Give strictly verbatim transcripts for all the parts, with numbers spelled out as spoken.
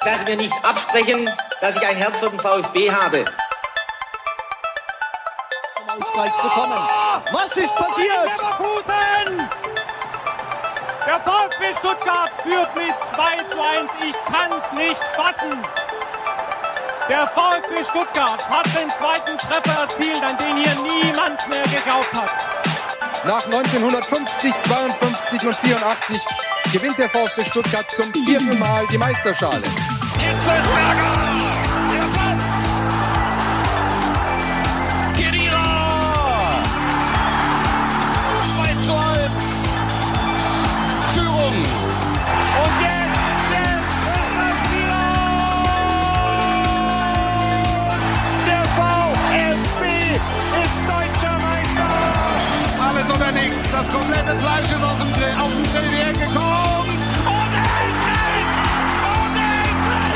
dass Sie mir nicht absprechen, dass ich ein Herz für den VfB habe. Ausgleich bekommen. Was ist passiert? Leverkusen! Der VfB Stuttgart führt mit zwei zu eins. Ich kann's nicht fassen. Der VfB Stuttgart hat den zweiten Treffer erzielt, an den hier niemand mehr geglaubt hat. Nach neunzehnhundertfünfzig, zweiundfünfzig und vierundachtzig gewinnt der VfB Stuttgart zum vierten Mal die Meisterschale. Hitzelsberger! Der passt! Khedira! zwei zu eins! Führung! Und jetzt, jetzt ist das Spiel aus! Der VfB ist deutscher Meister! Alles oder nichts, das komplette Fleisch ist aus dem Grill, auf den Grill hergekommen! Und endlich! Und endlich!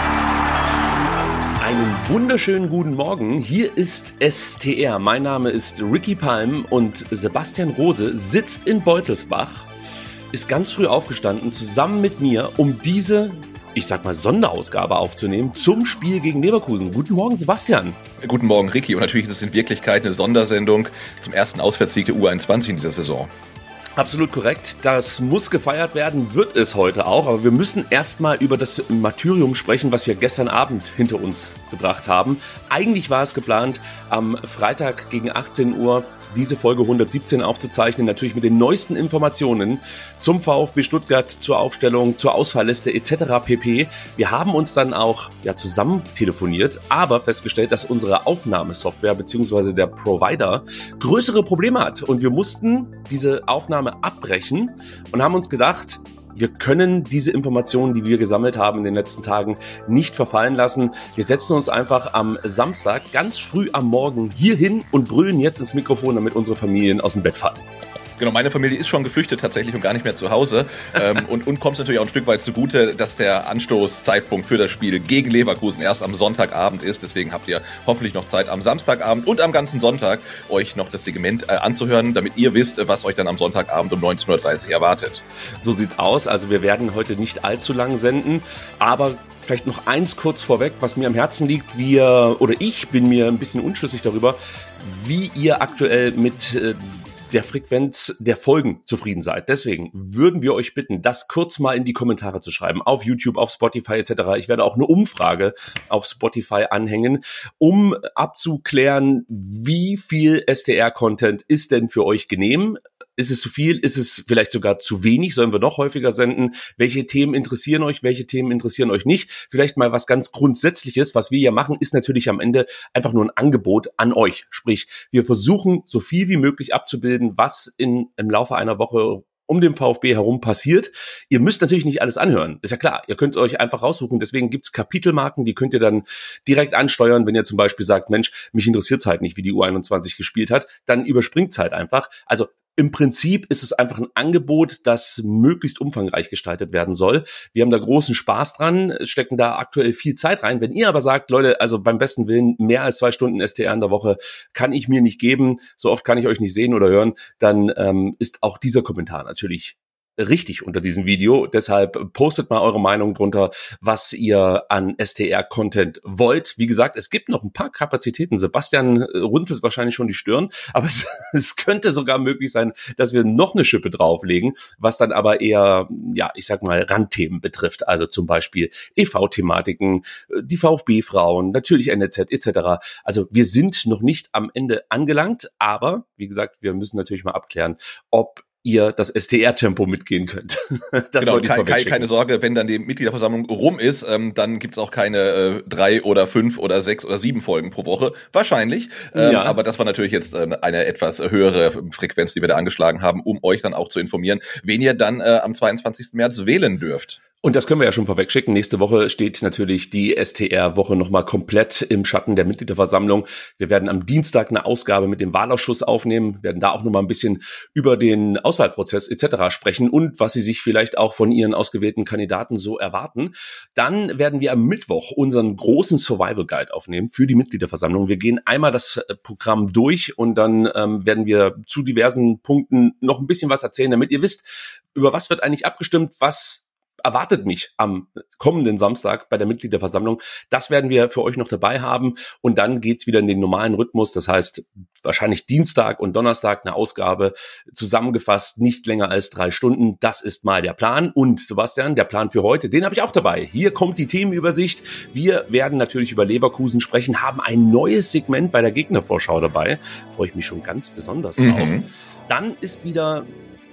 Einen wunderschönen guten Morgen, hier ist S T R. Mein Name ist Ricky Palm und Sebastian Rose sitzt in Beutelsbach, ist ganz früh aufgestanden, zusammen mit mir, um diese, ich sag mal, Sonderausgabe aufzunehmen zum Spiel gegen Leverkusen. Guten Morgen, Sebastian. Guten Morgen, Ricky. Und natürlich ist es in Wirklichkeit eine Sondersendung zum ersten Auswärtssieg der U einundzwanzig in dieser Saison. Absolut korrekt. Das muss gefeiert werden, wird es heute auch. Aber wir müssen erstmal über das Martyrium sprechen, was wir gestern Abend hinter uns gebracht haben. Eigentlich war es geplant, am Freitag gegen achtzehn Uhr diese Folge hundertsiebzehn aufzuzeichnen, natürlich mit den neuesten Informationen zum VfB Stuttgart, zur Aufstellung, zur Ausfallliste et cetera pp. Wir haben uns dann auch ja, zusammen telefoniert, aber festgestellt, dass unsere Aufnahmesoftware bzw. der Provider größere Probleme hat. Und wir mussten diese Aufnahme abbrechen und haben uns gedacht, wir können diese Informationen, die wir gesammelt haben in den letzten Tagen, nicht verfallen lassen. Wir setzen uns einfach am Samstag ganz früh am Morgen hier hin und brüllen jetzt ins Mikrofon, damit unsere Familien aus dem Bett fallen. Genau, meine Familie ist schon geflüchtet tatsächlich und gar nicht mehr zu Hause. ähm, und und kommt es natürlich auch ein Stück weit zugute, dass der Anstoßzeitpunkt für das Spiel gegen Leverkusen erst am Sonntagabend ist. Deswegen habt ihr hoffentlich noch Zeit am Samstagabend und am ganzen Sonntag euch noch das Segment äh, anzuhören, damit ihr wisst, was euch dann am Sonntagabend um neunzehn Uhr dreißig erwartet. So sieht's aus. Also wir werden heute nicht allzu lang senden, aber vielleicht noch eins kurz vorweg, was mir am Herzen liegt. Wir oder ich bin mir ein bisschen unschlüssig darüber, wie ihr aktuell mit äh, der Frequenz der Folgen zufrieden seid. Deswegen würden wir euch bitten, das kurz mal in die Kommentare zu schreiben, auf YouTube, auf Spotify et cetera. Ich werde auch eine Umfrage auf Spotify anhängen, um abzuklären, wie viel S T R-Content ist denn für euch genehm? Ist es zu viel? Ist es vielleicht sogar zu wenig? Sollen wir noch häufiger senden? Welche Themen interessieren euch? Welche Themen interessieren euch nicht? Vielleicht mal was ganz Grundsätzliches. Was wir hier machen, ist natürlich am Ende einfach nur ein Angebot an euch. Sprich, wir versuchen so viel wie möglich abzubilden, was in, im Laufe einer Woche um den VfB herum passiert. Ihr müsst natürlich nicht alles anhören, ist ja klar. Ihr könnt euch einfach raussuchen, deswegen gibt's Kapitelmarken, die könnt ihr dann direkt ansteuern, wenn ihr zum Beispiel sagt, Mensch, mich interessiert's halt nicht, wie die U einundzwanzig gespielt hat, dann überspringt's halt einfach. Also im Prinzip ist es einfach ein Angebot, das möglichst umfangreich gestaltet werden soll. Wir haben da großen Spaß dran, stecken da aktuell viel Zeit rein. Wenn ihr aber sagt, Leute, also beim besten Willen, mehr als zwei Stunden S T R in der Woche kann ich mir nicht geben, so oft kann ich euch nicht sehen oder hören, dann ähm, ist auch dieser Kommentar natürlich richtig unter diesem Video. Deshalb postet mal eure Meinung drunter, was ihr an S T R-Content wollt. Wie gesagt, es gibt noch ein paar Kapazitäten. Sebastian runzelt wahrscheinlich schon die Stirn, aber es, es könnte sogar möglich sein, dass wir noch eine Schippe drauflegen, was dann aber eher, ja, ich sag mal, Randthemen betrifft. Also zum Beispiel E V-Thematiken, die VfB-Frauen, natürlich N L Z et cetera. Also wir sind noch nicht am Ende angelangt, aber wie gesagt, wir müssen natürlich mal abklären, ob ihr das S T R-Tempo mitgehen könnt. Das genau, wollte ich keine, keine, keine Sorge, wenn dann die Mitgliederversammlung rum ist, ähm, dann gibt's auch keine äh, drei oder fünf oder sechs oder sieben Folgen pro Woche. Wahrscheinlich. Ähm, ja. Aber das war natürlich jetzt äh, eine etwas höhere Frequenz, die wir da angeschlagen haben, um euch dann auch zu informieren, wen ihr dann äh, am zweiundzwanzigsten März wählen dürft. Und das können wir ja schon vorweg schicken. Nächste Woche steht natürlich die S T R-Woche nochmal komplett im Schatten der Mitgliederversammlung. Wir werden am Dienstag eine Ausgabe mit dem Wahlausschuss aufnehmen, werden da auch nochmal ein bisschen über den Auswahlprozess et cetera sprechen und was Sie sich vielleicht auch von Ihren ausgewählten Kandidaten so erwarten. Dann werden wir am Mittwoch unseren großen Survival Guide aufnehmen für die Mitgliederversammlung. Wir gehen einmal das Programm durch und dann ähm, werden wir zu diversen Punkten noch ein bisschen was erzählen, damit ihr wisst, über was wird eigentlich abgestimmt, was erwartet mich am kommenden Samstag bei der Mitgliederversammlung. Das werden wir für euch noch dabei haben und dann geht's wieder in den normalen Rhythmus. Das heißt, wahrscheinlich Dienstag und Donnerstag eine Ausgabe zusammengefasst, nicht länger als drei Stunden. Das ist mal der Plan. Und Sebastian, der Plan für heute, den habe ich auch dabei. Hier kommt die Themenübersicht. Wir werden natürlich über Leverkusen sprechen, haben ein neues Segment bei der Gegnervorschau dabei. Freue ich mich schon ganz besonders drauf. Mhm. Dann ist wieder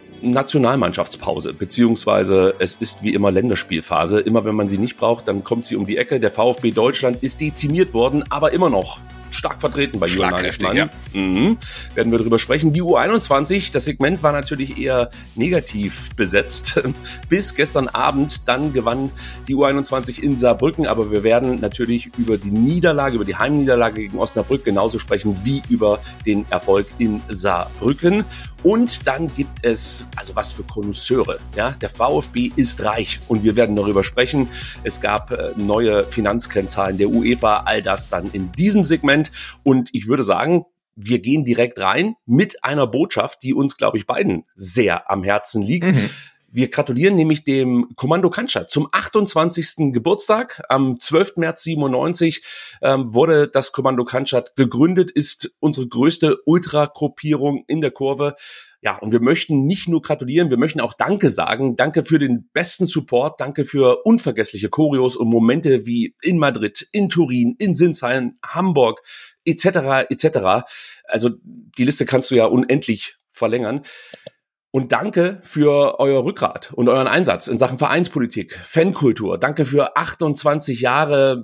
Nationalmannschaftspause, beziehungsweise es ist wie immer Länderspielphase. Immer wenn man sie nicht braucht, dann kommt sie um die Ecke. Der VfB Deutschland ist dezimiert worden, aber immer noch stark vertreten bei Julian Nagelsmann. Ja. Mhm. Werden wir darüber sprechen. Die U einundzwanzig, das Segment war natürlich eher negativ besetzt. Bis gestern Abend, dann gewann die U einundzwanzig in Saarbrücken, aber wir werden natürlich über die Niederlage, über die Heimniederlage gegen Osnabrück genauso sprechen wie über den Erfolg in Saarbrücken. Und dann gibt es, also was für Konnoisseure, ja, der VfB ist reich und wir werden darüber sprechen. Es gab äh, neue Finanzkennzahlen der UEFA, all das dann in diesem Segment und ich würde sagen, wir gehen direkt rein mit einer Botschaft, die uns, glaube ich, beiden sehr am Herzen liegt. Mhm. Wir gratulieren nämlich dem Kommando Cannstatt zum achtundzwanzigsten Geburtstag. Am zwölften März siebenundneunzig ähm, wurde das Kommando Cannstatt gegründet, ist unsere größte Ultragruppierung in der Kurve. Ja, und wir möchten nicht nur gratulieren, wir möchten auch Danke sagen. Danke für den besten Support, danke für unvergessliche Choreos und Momente wie in Madrid, in Turin, in Sinsheim, Hamburg, et cetera et cetera. Also die Liste kannst du ja unendlich verlängern. Und danke für euer Rückgrat und euren Einsatz in Sachen Vereinspolitik, Fankultur. Danke für achtundzwanzig Jahre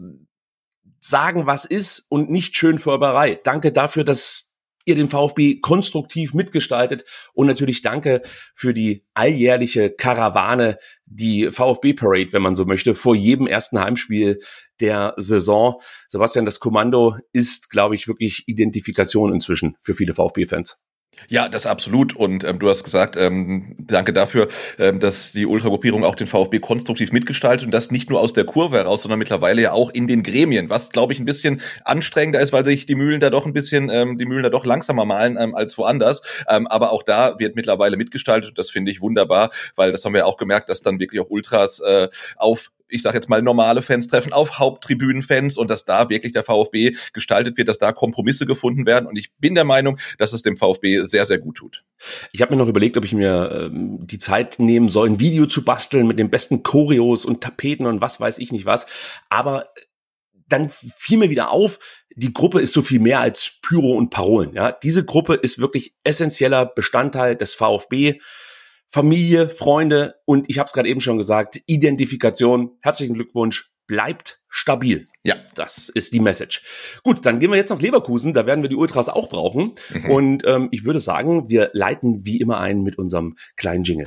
sagen, was ist und nicht Schönfärberei. Danke dafür, dass ihr den VfB konstruktiv mitgestaltet. Und natürlich danke für die alljährliche Karawane, die VfB-Parade, wenn man so möchte, vor jedem ersten Heimspiel der Saison. Sebastian, das Kommando ist, glaube ich, wirklich Identifikation inzwischen für viele VfB-Fans. Ja, das absolut. Und ähm, du hast gesagt, ähm, danke dafür, ähm, dass die Ultragruppierung auch den VfB konstruktiv mitgestaltet und das nicht nur aus der Kurve heraus, sondern mittlerweile ja auch in den Gremien, was, glaube ich, ein bisschen anstrengender ist, weil sich die Mühlen da doch ein bisschen, ähm, die Mühlen da doch langsamer malen ähm, als woanders. Ähm, aber auch da wird mittlerweile mitgestaltet und das finde ich wunderbar, weil das haben wir auch gemerkt, dass dann wirklich auch Ultras äh, auf ich sage jetzt mal normale Fans treffen, auf Haupttribünenfans und dass da wirklich der VfB gestaltet wird, dass da Kompromisse gefunden werden und ich bin der Meinung, dass es dem VfB sehr, sehr gut tut. Ich habe mir noch überlegt, ob ich mir ähm, die Zeit nehmen soll, ein Video zu basteln mit den besten Choreos und Tapeten und was weiß ich nicht was, aber dann fiel mir wieder auf, die Gruppe ist so viel mehr als Pyro und Parolen. Ja, diese Gruppe ist wirklich essentieller Bestandteil des VfB. Familie, Freunde und ich habe es gerade eben schon gesagt, Identifikation, herzlichen Glückwunsch, bleibt stabil. Ja, das ist die Message. Gut, dann gehen wir jetzt nach Leverkusen, da werden wir die Ultras auch brauchen mhm. und ähm, ich würde sagen, wir leiten wie immer ein mit unserem kleinen Jingle.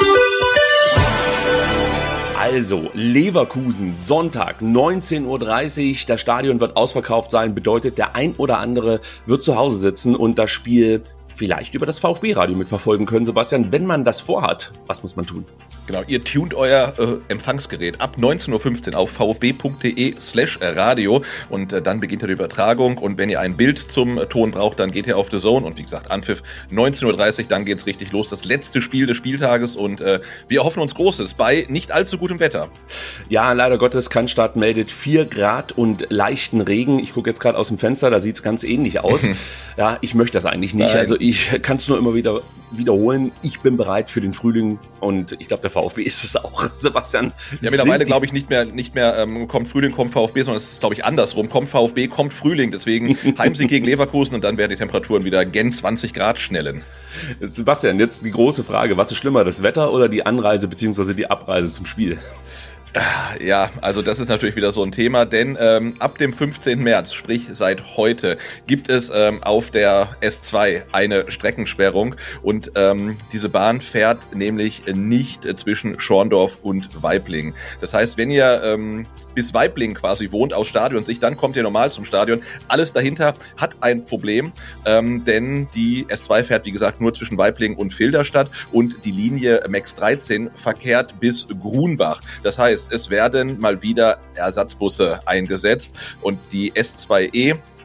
Also, Leverkusen, Sonntag, neunzehn Uhr dreißig, das Stadion wird ausverkauft sein, bedeutet, der ein oder andere wird zu Hause sitzen und das Spiel vielleicht über das VfB-Radio mitverfolgen können. Sebastian, wenn man das vorhat, was muss man tun? Genau, ihr tunt euer äh, Empfangsgerät ab neunzehn Uhr fünfzehn auf vfb.de slash radio und äh, dann beginnt die Übertragung und wenn ihr ein Bild zum äh, Ton braucht, dann geht ihr auf The Zone und wie gesagt, Anpfiff neunzehn Uhr dreißig, dann geht's richtig los, das letzte Spiel des Spieltages und äh, wir hoffen uns Großes bei nicht allzu gutem Wetter. Ja, leider Gottes, Cannstatt meldet vier Grad und leichten Regen. Ich gucke jetzt gerade aus dem Fenster, da sieht's ganz ähnlich aus. Ja, ich möchte das eigentlich nicht, Nein. also ich kann es nur immer wieder wiederholen. Ich bin bereit für den Frühling und ich glaube, der VfB ist es auch. Sebastian. Ja, mittlerweile glaube ich nicht mehr, nicht mehr ähm, kommt Frühling, kommt VfB, sondern es ist, glaube ich, andersrum. Kommt VfB, kommt Frühling. Deswegen Heimsieg gegen Leverkusen und dann werden die Temperaturen wieder gen zwanzig Grad schnellen. Sebastian, jetzt die große Frage. Was ist schlimmer, das Wetter oder die Anreise bzw. die Abreise zum Spiel? Ja, also das ist natürlich wieder so ein Thema, denn ähm, ab dem fünfzehnten März, sprich seit heute, gibt es ähm, auf der S zwei eine Streckensperrung und ähm, diese Bahn fährt nämlich nicht äh, zwischen Schorndorf und Waiblingen. Das heißt, wenn ihr ähm, bis Waiblingen quasi wohnt aus Stadionsicht, dann kommt ihr normal zum Stadion. Alles dahinter hat ein Problem, ähm, denn die S zwei fährt, wie gesagt, nur zwischen Waiblingen und Filderstadt und die Linie M A X dreizehn verkehrt bis Grunbach. Das heißt, es werden mal wieder Ersatzbusse eingesetzt und die S zwei E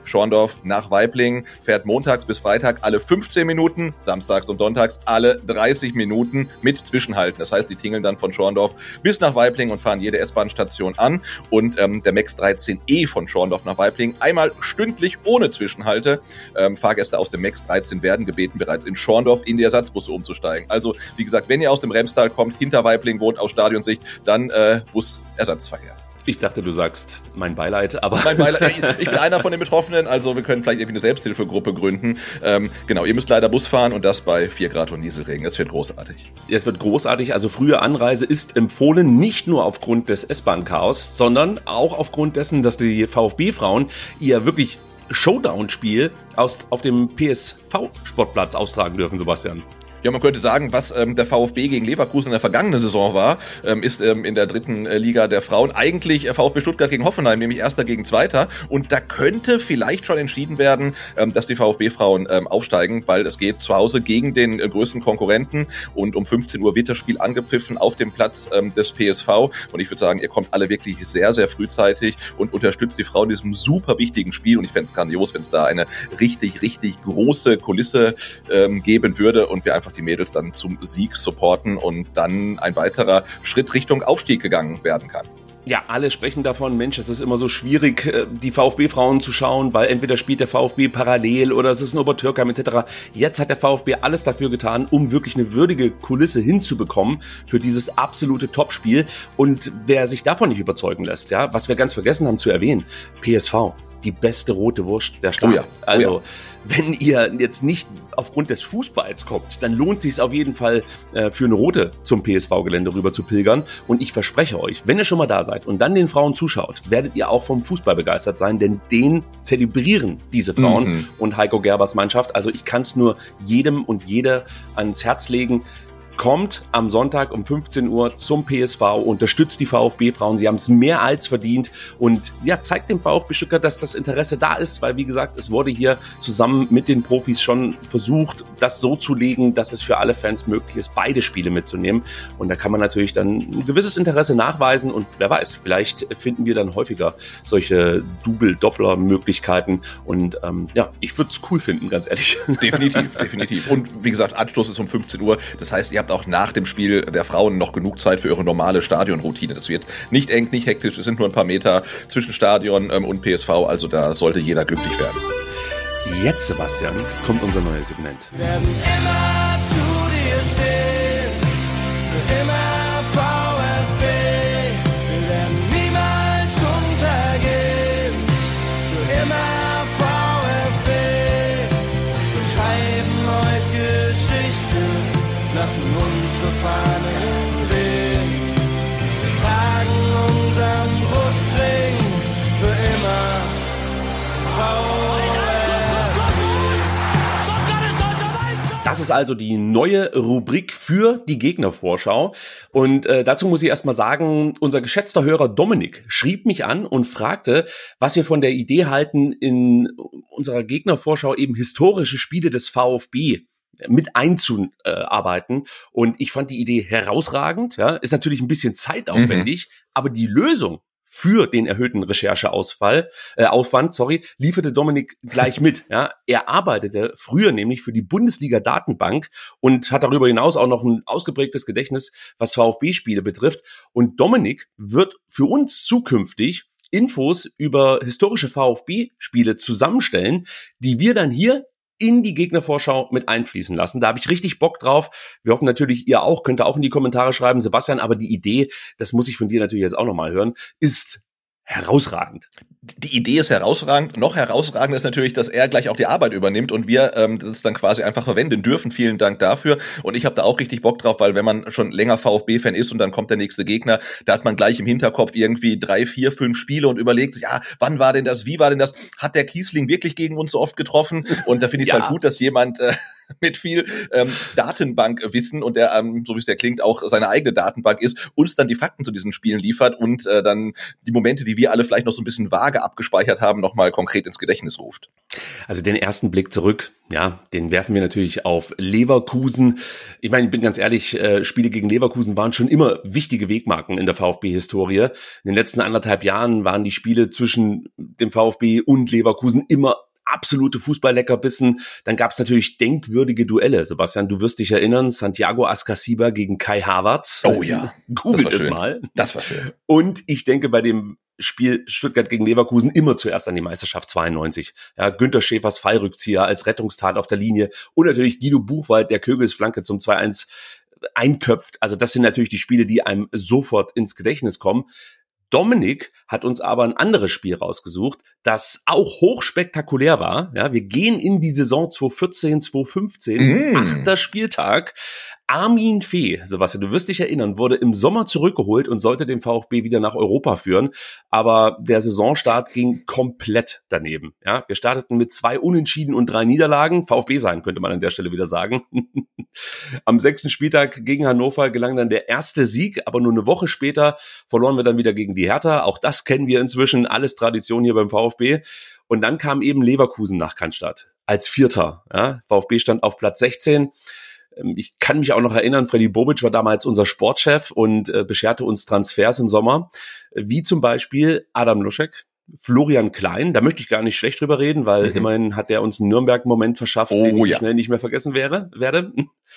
Schorndorf nach Waiblingen fährt montags bis Freitag alle fünfzehn Minuten, samstags und sonntags alle dreißig Minuten mit Zwischenhalten. Das heißt, die tingeln dann von Schorndorf bis nach Waiblingen und fahren jede S-Bahn-Station an. Und ähm, der Max dreizehn E von Schorndorf nach Waiblingen einmal stündlich ohne Zwischenhalte. Ähm, Fahrgäste aus dem Max dreizehn werden gebeten, bereits in Schorndorf in die Ersatzbusse umzusteigen. Also, wie gesagt, wenn ihr aus dem Remstal kommt, hinter Waiblingen wohnt, aus Stadionsicht, dann äh, Busersatzverkehr. Ich dachte, du sagst mein Beileid, aber... Mein Beileid, ich bin einer von den Betroffenen, also wir können vielleicht irgendwie eine Selbsthilfegruppe gründen. Ähm, genau, ihr müsst leider Bus fahren und das bei vier Grad und Nieselregen. Es wird großartig. Ja, es wird großartig. Also frühe Anreise ist empfohlen, nicht nur aufgrund des S-Bahn-Chaos, sondern auch aufgrund dessen, dass die VfB-Frauen ihr wirklich Showdown-Spiel aus, auf dem P S V-Sportplatz austragen dürfen, Sebastian. Ja, man könnte sagen, was ähm, der VfB gegen Leverkusen in der vergangenen Saison war, ähm, ist ähm, in der dritten äh, Liga der Frauen eigentlich äh, VfB Stuttgart gegen Hoffenheim, nämlich Erster gegen Zweiter. Und da könnte vielleicht schon entschieden werden, ähm, dass die VfB-Frauen ähm, aufsteigen, weil es geht zu Hause gegen den äh, größten Konkurrenten. Und um fünfzehn Uhr wird das Spiel angepfiffen auf dem Platz ähm, des P S V. Und ich würde sagen, ihr kommt alle wirklich sehr, sehr frühzeitig und unterstützt die Frauen in diesem super wichtigen Spiel. Und ich fände es grandios, wenn es da eine richtig, richtig große Kulisse ähm, geben würde und wir einfach die Mädels dann zum Sieg supporten und dann ein weiterer Schritt Richtung Aufstieg gegangen werden kann. Ja, alle sprechen davon, Mensch, es ist immer so schwierig, die VfB-Frauen zu schauen, weil entweder spielt der VfB parallel oder es ist ein Obertürkheim et cetera. Jetzt hat der VfB alles dafür getan, um wirklich eine würdige Kulisse hinzubekommen für dieses absolute Topspiel. Und wer sich davon nicht überzeugen lässt, ja, was wir ganz vergessen haben zu erwähnen, P S V. Die beste rote Wurst der Stadt. Oh ja, oh also, ja. Wenn ihr jetzt nicht aufgrund des Fußballs kommt, dann lohnt es sich auf jeden Fall äh, für eine rote zum P S V-Gelände rüber zu pilgern. Und ich verspreche euch, wenn ihr schon mal da seid und dann den Frauen zuschaut, werdet ihr auch vom Fußball begeistert sein, denn den zelebrieren diese Frauen mhm. und Heiko Gerbers Mannschaft. Also ich kann es nur jedem und jeder ans Herz legen. Kommt am Sonntag um fünfzehn Uhr zum P S V, unterstützt die VfB-Frauen, sie haben es mehr als verdient und ja, zeigt dem VfB Stuttgart, dass das Interesse da ist, weil wie gesagt, es wurde hier zusammen mit den Profis schon versucht, das so zu legen, dass es für alle Fans möglich ist, beide Spiele mitzunehmen und da kann man natürlich dann ein gewisses Interesse nachweisen und wer weiß, vielleicht finden wir dann häufiger solche Double-Doppler-Möglichkeiten und ähm, ja, ich würde es cool finden, ganz ehrlich. Definitiv, definitiv und wie gesagt, Anstoß ist um fünfzehn Uhr, das heißt, ihr habt auch nach dem Spiel der Frauen noch genug Zeit für eure normale Stadionroutine. Das wird nicht eng, nicht hektisch, es sind nur ein paar Meter zwischen Stadion ähm, und P S V, also da sollte jeder glücklich werden. Jetzt, Sebastian, kommt unser neues Segment. Wir werden immer zu dir stehen, für immer VfB. Wir werden niemals untergehen, für immer VfB. Wir schreiben heute Geschichte, lassen unsere Fahnen wehen. Wir tragen unseren Brustring für immer VfB. Das ist also die neue Rubrik für die Gegnervorschau. Und äh, dazu muss ich erstmal sagen, unser geschätzter Hörer Dominik schrieb mich an und fragte, was wir von der Idee halten, in unserer Gegnervorschau eben historische Spiele des VfB mit einzuarbeiten. Und ich fand die Idee herausragend. Ja, ist natürlich ein bisschen zeitaufwendig, mhm. aber die Lösung für den erhöhten Rechercheausfall, äh, Aufwand, sorry, lieferte Dominik gleich mit. Ja, er arbeitete früher nämlich für die Bundesliga-Datenbank und hat darüber hinaus auch noch ein ausgeprägtes Gedächtnis, was VfB-Spiele betrifft. Und Dominik wird für uns zukünftig Infos über historische VfB-Spiele zusammenstellen, die wir dann hier in die Gegnervorschau mit einfließen lassen. Da habe ich richtig Bock drauf. Wir hoffen natürlich, ihr auch, könnt ihr auch in die Kommentare schreiben, Sebastian, aber die Idee, das muss ich von dir natürlich jetzt auch nochmal hören, ist herausragend. Die Idee ist herausragend. Noch herausragender ist natürlich, dass er gleich auch die Arbeit übernimmt und wir ähm, das dann quasi einfach verwenden dürfen. Vielen Dank dafür. Und ich habe da auch richtig Bock drauf, weil wenn man schon länger VfB-Fan ist und dann kommt der nächste Gegner, da hat man gleich im Hinterkopf irgendwie drei, vier, fünf Spiele und überlegt sich, ah, wann war denn das, wie war denn das? Hat der Kiesling wirklich gegen uns so oft getroffen? Und da finde ich es ja. halt gut, dass jemand äh, mit viel ähm, Datenbankwissen und der, ähm, so wie es der klingt, auch seine eigene Datenbank ist, uns dann die Fakten zu diesen Spielen liefert und äh, dann die Momente, die wir alle vielleicht noch so ein bisschen vage abgespeichert haben, nochmal konkret ins Gedächtnis ruft. Also den ersten Blick zurück, ja, den werfen wir natürlich auf Leverkusen. Ich meine, ich bin ganz ehrlich, äh, Spiele gegen Leverkusen waren schon immer wichtige Wegmarken in der VfB-Historie. In den letzten anderthalb Jahren waren die Spiele zwischen dem VfB und Leverkusen immer absolute Fußball-Leckerbissen. Dann gab es natürlich denkwürdige Duelle. Sebastian, du wirst dich erinnern, Santiago Ascasiba gegen Kai Havertz. Oh ja. Googelt es mal. Das war schön. Und ich denke bei dem Spiel Stuttgart gegen Leverkusen immer zuerst an die Meisterschaft zweiundneunzig. Ja, Günter Schäfers Fallrückzieher als Rettungstat auf der Linie und natürlich Guido Buchwald, der Kögels Flanke zum zwei eins einköpft. Also das sind natürlich die Spiele, die einem sofort ins Gedächtnis kommen. Dominik hat uns aber ein anderes Spiel rausgesucht, das auch hochspektakulär war. Ja, wir gehen in die Saison zweitausendvierzehn, zweitausendfünfzehn, mm. achter Spieltag. Armin Fee, Sebastian, du wirst dich erinnern, wurde im Sommer zurückgeholt und sollte den VfB wieder nach Europa führen. Aber der Saisonstart ging komplett daneben. Ja, wir starteten mit zwei Unentschieden und drei Niederlagen. VfB sein, könnte man an der Stelle wieder sagen. Am sechsten Spieltag gegen Hannover gelang dann der erste Sieg, aber nur eine Woche später verloren wir dann wieder gegen die Hertha. Auch das kennen wir inzwischen, alles Tradition hier beim VfB. Und dann kam eben Leverkusen nach Cannstatt als Vierter. Ja, VfB stand auf Platz sechzehn. Ich kann mich auch noch erinnern, Freddy Bobic war damals unser Sportchef und äh, bescherte uns Transfers im Sommer, wie zum Beispiel Adam Luschek, Florian Klein, da möchte ich gar nicht schlecht drüber reden, weil mhm. immerhin hat er uns einen Nürnberg-Moment verschafft, oh, den ich ja. so schnell nicht mehr vergessen wäre, werde.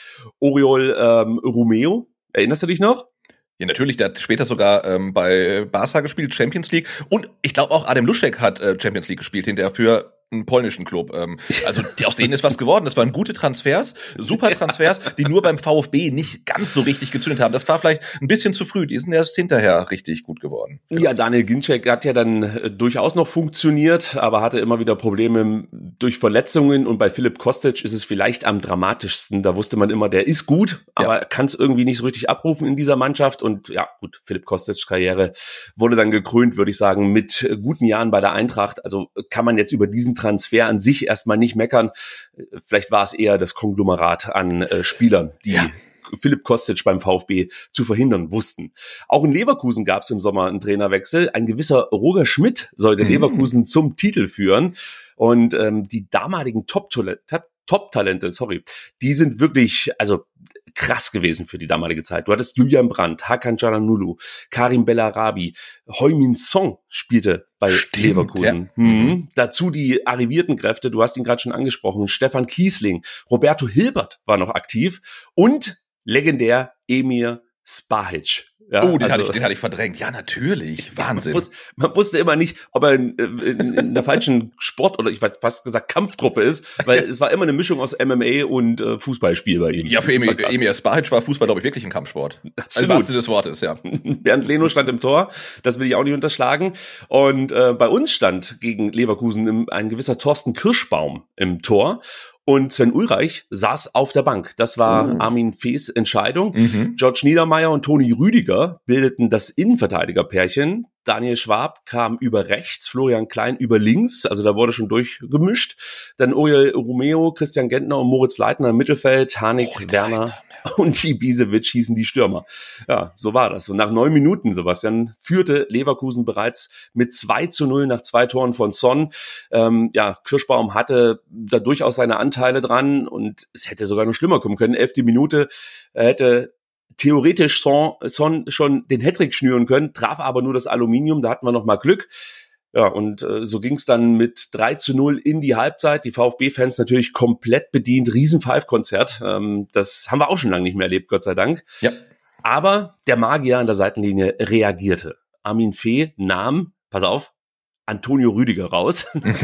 Oriol ähm, Romeo, erinnerst du dich noch? Ja, natürlich, der hat später sogar ähm, bei Barca gespielt, Champions League. Und ich glaube auch Adam Luschek hat äh, Champions League gespielt, hinterher für einen polnischen Club. Ähm, also die, aus denen ist was geworden. Das waren gute Transfers, super Transfers, die nur beim VfB nicht ganz so richtig gezündet haben. Das war vielleicht ein bisschen zu früh. Die sind erst hinterher richtig gut geworden. Ja, Daniel Ginczek hat ja dann äh, durchaus noch funktioniert, aber hatte immer wieder Probleme durch Verletzungen. Und bei Filip Kostic ist es vielleicht am dramatischsten. Da wusste man immer, der ist gut, aber ja. kann es irgendwie nicht so richtig abrufen in dieser Mannschaft. Und ja, gut, Filip Kostits Karriere wurde dann gekrönt, würde ich sagen, mit guten Jahren bei der Eintracht. Also kann man jetzt über diesen Transfer an sich erstmal nicht meckern. Vielleicht war es eher das Konglomerat an äh, Spielern, die ja. Filip Kostic beim VfB zu verhindern wussten. Auch in Leverkusen gab es im Sommer einen Trainerwechsel. Ein gewisser Roger Schmidt sollte mhm. Leverkusen zum Titel führen. Und ähm, die damaligen Top-Talente, Top-Talente, sorry, die sind wirklich, also krass gewesen für die damalige Zeit. Du hattest Julian Brandt, Hakan Çalhanoğlu, Karim Bellarabi, Heung-min Son spielte bei Stimmt, Leverkusen. Ja. Mhm. Dazu die arrivierten Kräfte, du hast ihn gerade schon angesprochen, Stefan Kiesling, Roberto Hilbert war noch aktiv und legendär Emir Spahic. Ja, oh, den, also, hatte ich, den hatte ich verdrängt. Ja, natürlich. Wahnsinn. Man, wusste, man wusste immer nicht, ob er in, in, in der falschen Sport- oder ich hätte fast gesagt Kampftruppe ist, weil es war immer eine Mischung aus M M A und äh, Fußballspiel bei ihm. Ja, für Emir, Emir Spahic war Fußball, glaube ich, wirklich ein Kampfsport. Absolut. Also, des Wortes, ja. Bernd Leno stand im Tor, das will ich auch nicht unterschlagen. Und äh, bei uns stand gegen Leverkusen im, ein gewisser Thorsten Kirschbaum im Tor. Und Sven Ulreich saß auf der Bank. Das war oh. Armin Fees Entscheidung. Mhm. George Niedermeyer und Toni Rüdiger bildeten das Innenverteidigerpärchen. Daniel Schwab kam über rechts, Florian Klein über links. Also da wurde schon durchgemischt. Dann Oriol Romeo, Christian Gentner und Moritz Leitner im Mittelfeld. Hanik, Moritz Werner Leitner. Und Ibisevic hießen die Stürmer. Ja, so war das. Und nach neun Minuten, Sebastian, führte Leverkusen bereits mit zwei zu null nach zwei Toren von Son. Ähm, ja, Kirschbaum hatte da durchaus seine Anteile dran und es hätte sogar noch schlimmer kommen können. Elfte Minute, er hätte theoretisch Son, Son schon den Hattrick schnüren können, traf aber nur das Aluminium, da hatten wir noch mal Glück. Ja, und äh, so ging es dann mit drei zu null in die Halbzeit. Die VfB-Fans natürlich komplett bedient. Riesen-Five-Konzert. Ähm, das haben wir auch schon lange nicht mehr erlebt, Gott sei Dank. Ja. Aber der Magier an der Seitenlinie reagierte. Armin Fee nahm, pass auf, Antonio Rüdiger raus.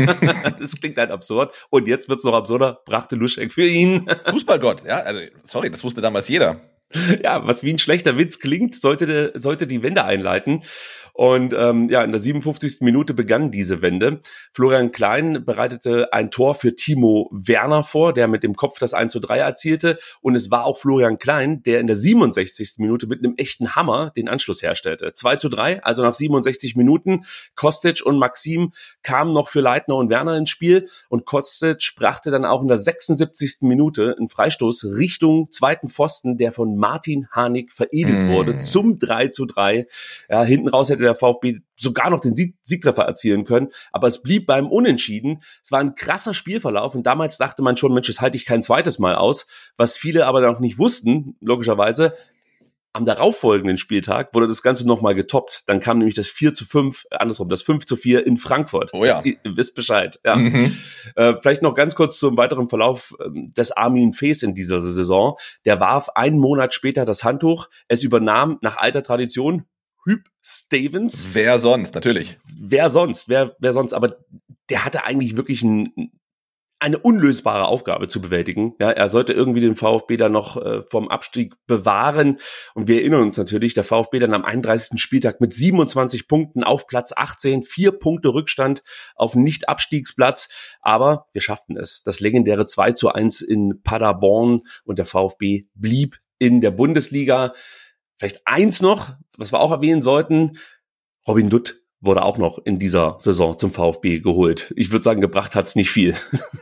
Das klingt halt absurd. Und jetzt wird's noch absurder, brachte Luschek für ihn. Fußballgott, ja, also sorry, das wusste damals jeder. Ja, was wie ein schlechter Witz klingt, sollte, sollte die Wende einleiten. Und ähm, ja, in der siebenundfünfzigsten Minute begann diese Wende. Florian Klein bereitete ein Tor für Timo Werner vor, der mit dem Kopf das eins zu drei erzielte. Und es war auch Florian Klein, der in der siebenundsechzigsten Minute mit einem echten Hammer den Anschluss herstellte. zwei zu drei, also nach siebenundsechzig Minuten. Kostic und Maxim kamen noch für Leitner und Werner ins Spiel. Und Kostic brachte dann auch in der sechsundsiebzigsten Minute einen Freistoß Richtung zweiten Pfosten, der von Martin Harnik veredelt mm. wurde zum drei zu drei. Ja, hinten raus hätte der VfB sogar noch den Sieg- Siegtreffer erzielen können, aber es blieb beim Unentschieden. Es war ein krasser Spielverlauf und damals dachte man schon, Mensch, das halte ich kein zweites Mal aus. Was viele aber noch nicht wussten, logischerweise, am darauffolgenden Spieltag wurde das Ganze nochmal getoppt. Dann kam nämlich das vier zu fünf, äh, andersrum, das fünf zu vier in Frankfurt. Oh ja. Ihr, ihr wisst Bescheid. Ja. Mhm. Äh, vielleicht noch ganz kurz zum weiteren Verlauf ähm, des Armin Fees in dieser Saison. Der warf einen Monat später das Handtuch. Es übernahm nach alter Tradition Huub Stevens. Wer sonst, natürlich. Wer sonst, wer, wer sonst, aber der hatte eigentlich wirklich ein, eine unlösbare Aufgabe zu bewältigen. Ja, er sollte irgendwie den VfB dann noch äh, vom Abstieg bewahren. Und wir erinnern uns natürlich, der VfB dann am einunddreißigsten Spieltag mit siebenundzwanzig Punkten auf Platz achtzehn, vier Punkte Rückstand auf Nicht-Abstiegsplatz. Aber wir schafften es. Das legendäre zwei zu eins in Paderborn und der VfB blieb in der Bundesliga. Vielleicht eins noch, was wir auch erwähnen sollten, Robin Dutt wurde auch noch in dieser Saison zum VfB geholt. Ich würde sagen, gebracht hat's nicht viel.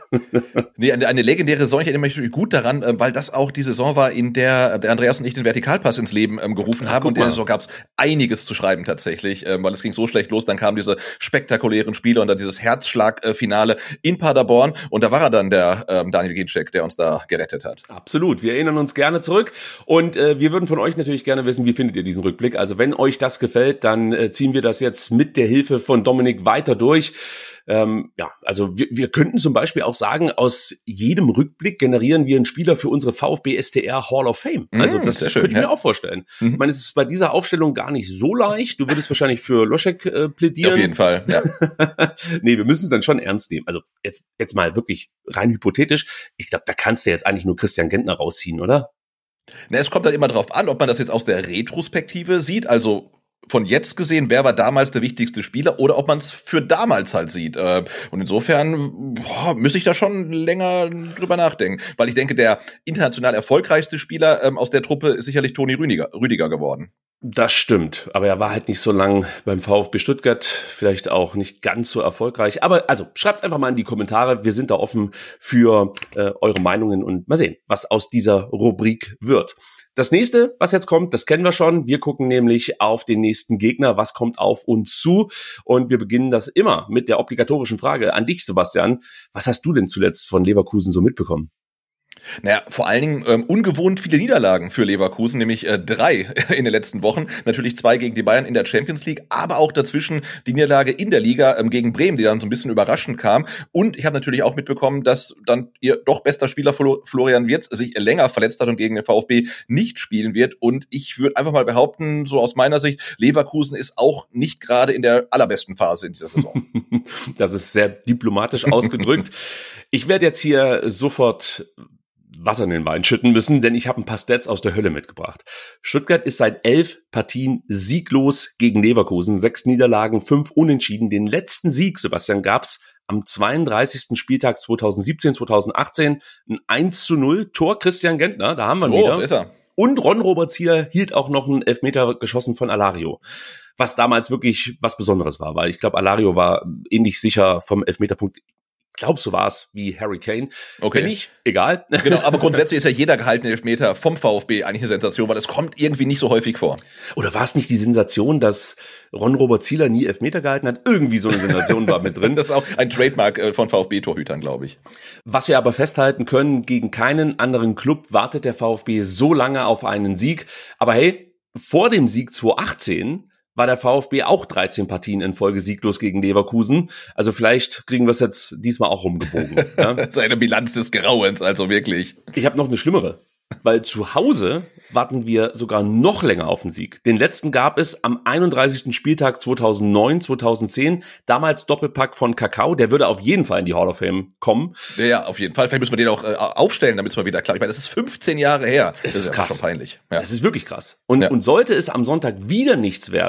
Nee, eine, eine legendäre Saison, ich erinnere mich gut daran, weil das auch die Saison war, in der der Andreas und ich den Vertikalpass ins Leben ähm, gerufen Ach, haben. Und in der Saison gab's einiges zu schreiben tatsächlich, ähm, weil es ging so schlecht los. Dann kamen diese spektakulären Spiele und dann dieses Herzschlag-Finale in Paderborn. Und da war er dann, der ähm, Daniel Ginczek, der uns da gerettet hat. Absolut, wir erinnern uns gerne zurück. Und äh, wir würden von euch natürlich gerne wissen, wie findet ihr diesen Rückblick? Also wenn euch das gefällt, dann äh, ziehen wir das jetzt mit der Hilfe von Dominik weiter durch. Ähm, ja, also wir, wir könnten zum Beispiel auch sagen, aus jedem Rückblick generieren wir einen Spieler für unsere VfB S T R Hall of Fame. Also das mmh, schön, könnte ich ja. mir auch vorstellen. Mhm. Ich meine, es ist bei dieser Aufstellung gar nicht so leicht. Du würdest wahrscheinlich für Loschek äh, plädieren. Auf jeden Fall, ja. Nee, wir müssen es dann schon ernst nehmen. Also jetzt, jetzt mal wirklich rein hypothetisch. Ich glaube, da kannst du jetzt eigentlich nur Christian Gentner rausziehen, oder? Na, es kommt halt immer drauf an, ob man das jetzt aus der Retrospektive sieht, also von jetzt gesehen, wer war damals der wichtigste Spieler oder ob man es für damals halt sieht. Und insofern boah, müsste ich da schon länger drüber nachdenken. Weil ich denke, der international erfolgreichste Spieler ähm, aus der Truppe ist sicherlich Toni Rüdiger, Rüdiger geworden. Das stimmt, aber er war halt nicht so lang beim VfB Stuttgart, vielleicht auch nicht ganz so erfolgreich. Aber also schreibt einfach mal in die Kommentare, wir sind da offen für äh, eure Meinungen und mal sehen, was aus dieser Rubrik wird. Das nächste, was jetzt kommt, das kennen wir schon. Wir gucken nämlich auf den nächsten Gegner. Was kommt auf uns zu? Und wir beginnen das immer mit der obligatorischen Frage an dich, Sebastian. Was hast du denn zuletzt von Leverkusen so mitbekommen? Naja, vor allen Dingen ähm, ungewohnt viele Niederlagen für Leverkusen, nämlich äh, drei in den letzten Wochen. Natürlich zwei gegen die Bayern in der Champions League, aber auch dazwischen die Niederlage in der Liga ähm, gegen Bremen, die dann so ein bisschen überraschend kam. Und ich habe natürlich auch mitbekommen, dass dann ihr doch bester Spieler Florian Wirtz sich länger verletzt hat und gegen den VfB nicht spielen wird. Und ich würde einfach mal behaupten, so aus meiner Sicht, Leverkusen ist auch nicht gerade in der allerbesten Phase in dieser Saison. Das ist sehr diplomatisch ausgedrückt. Ich werde jetzt hier sofort Wasser in den Wein schütten müssen, denn ich habe ein paar Stats aus der Hölle mitgebracht. Stuttgart ist seit elf Partien sieglos gegen Leverkusen, sechs Niederlagen, fünf Unentschieden. Den letzten Sieg, Sebastian, gab's am zweiunddreißigsten Spieltag zweitausendsiebzehn, zweitausendachtzehn, ein eins zu null Tor Christian Gentner, da haben wir ihn so, wieder. Ist er. Und Ron-Robert Zieler hielt auch noch einen Elfmeter geschossen von Alario, was damals wirklich was Besonderes war, weil ich glaube, Alario war ähnlich sicher vom Elfmeterpunkt. Ich glaube, so war es wie Harry Kane. Okay. Wenn nicht, egal. Genau, aber grundsätzlich ist ja jeder gehaltene Elfmeter vom VfB eigentlich eine Sensation, weil es kommt irgendwie nicht so häufig vor. Oder war es nicht die Sensation, dass Ron-Robert Zieler nie Elfmeter gehalten hat? Irgendwie so eine Sensation war mit drin. Das ist auch ein Trademark von VfB-Torhütern, glaube ich. Was wir aber festhalten können, gegen keinen anderen Club wartet der VfB so lange auf einen Sieg. Aber hey, vor dem Sieg zweitausendachtzehn war der VfB auch dreizehn Partien in Folge sieglos gegen Leverkusen. Also vielleicht kriegen wir es jetzt diesmal auch rumgebogen. Ja? Das ist eine Bilanz des Grauens, also wirklich. Ich habe noch eine schlimmere, weil zu Hause warten wir sogar noch länger auf den Sieg. Den letzten gab es am einunddreißigsten Spieltag zweitausendneun, zweitausendzehn. Damals Doppelpack von Kakao. Der würde auf jeden Fall in die Hall of Fame kommen. Ja, ja, auf jeden Fall. Vielleicht müssen wir den auch äh, aufstellen, damit es mal wieder klar ist. Ich meine, das ist fünfzehn Jahre her. Das, das ist ist krass. schon peinlich. Ja. Das ist wirklich krass. Und, ja. und sollte es am Sonntag wieder nichts werden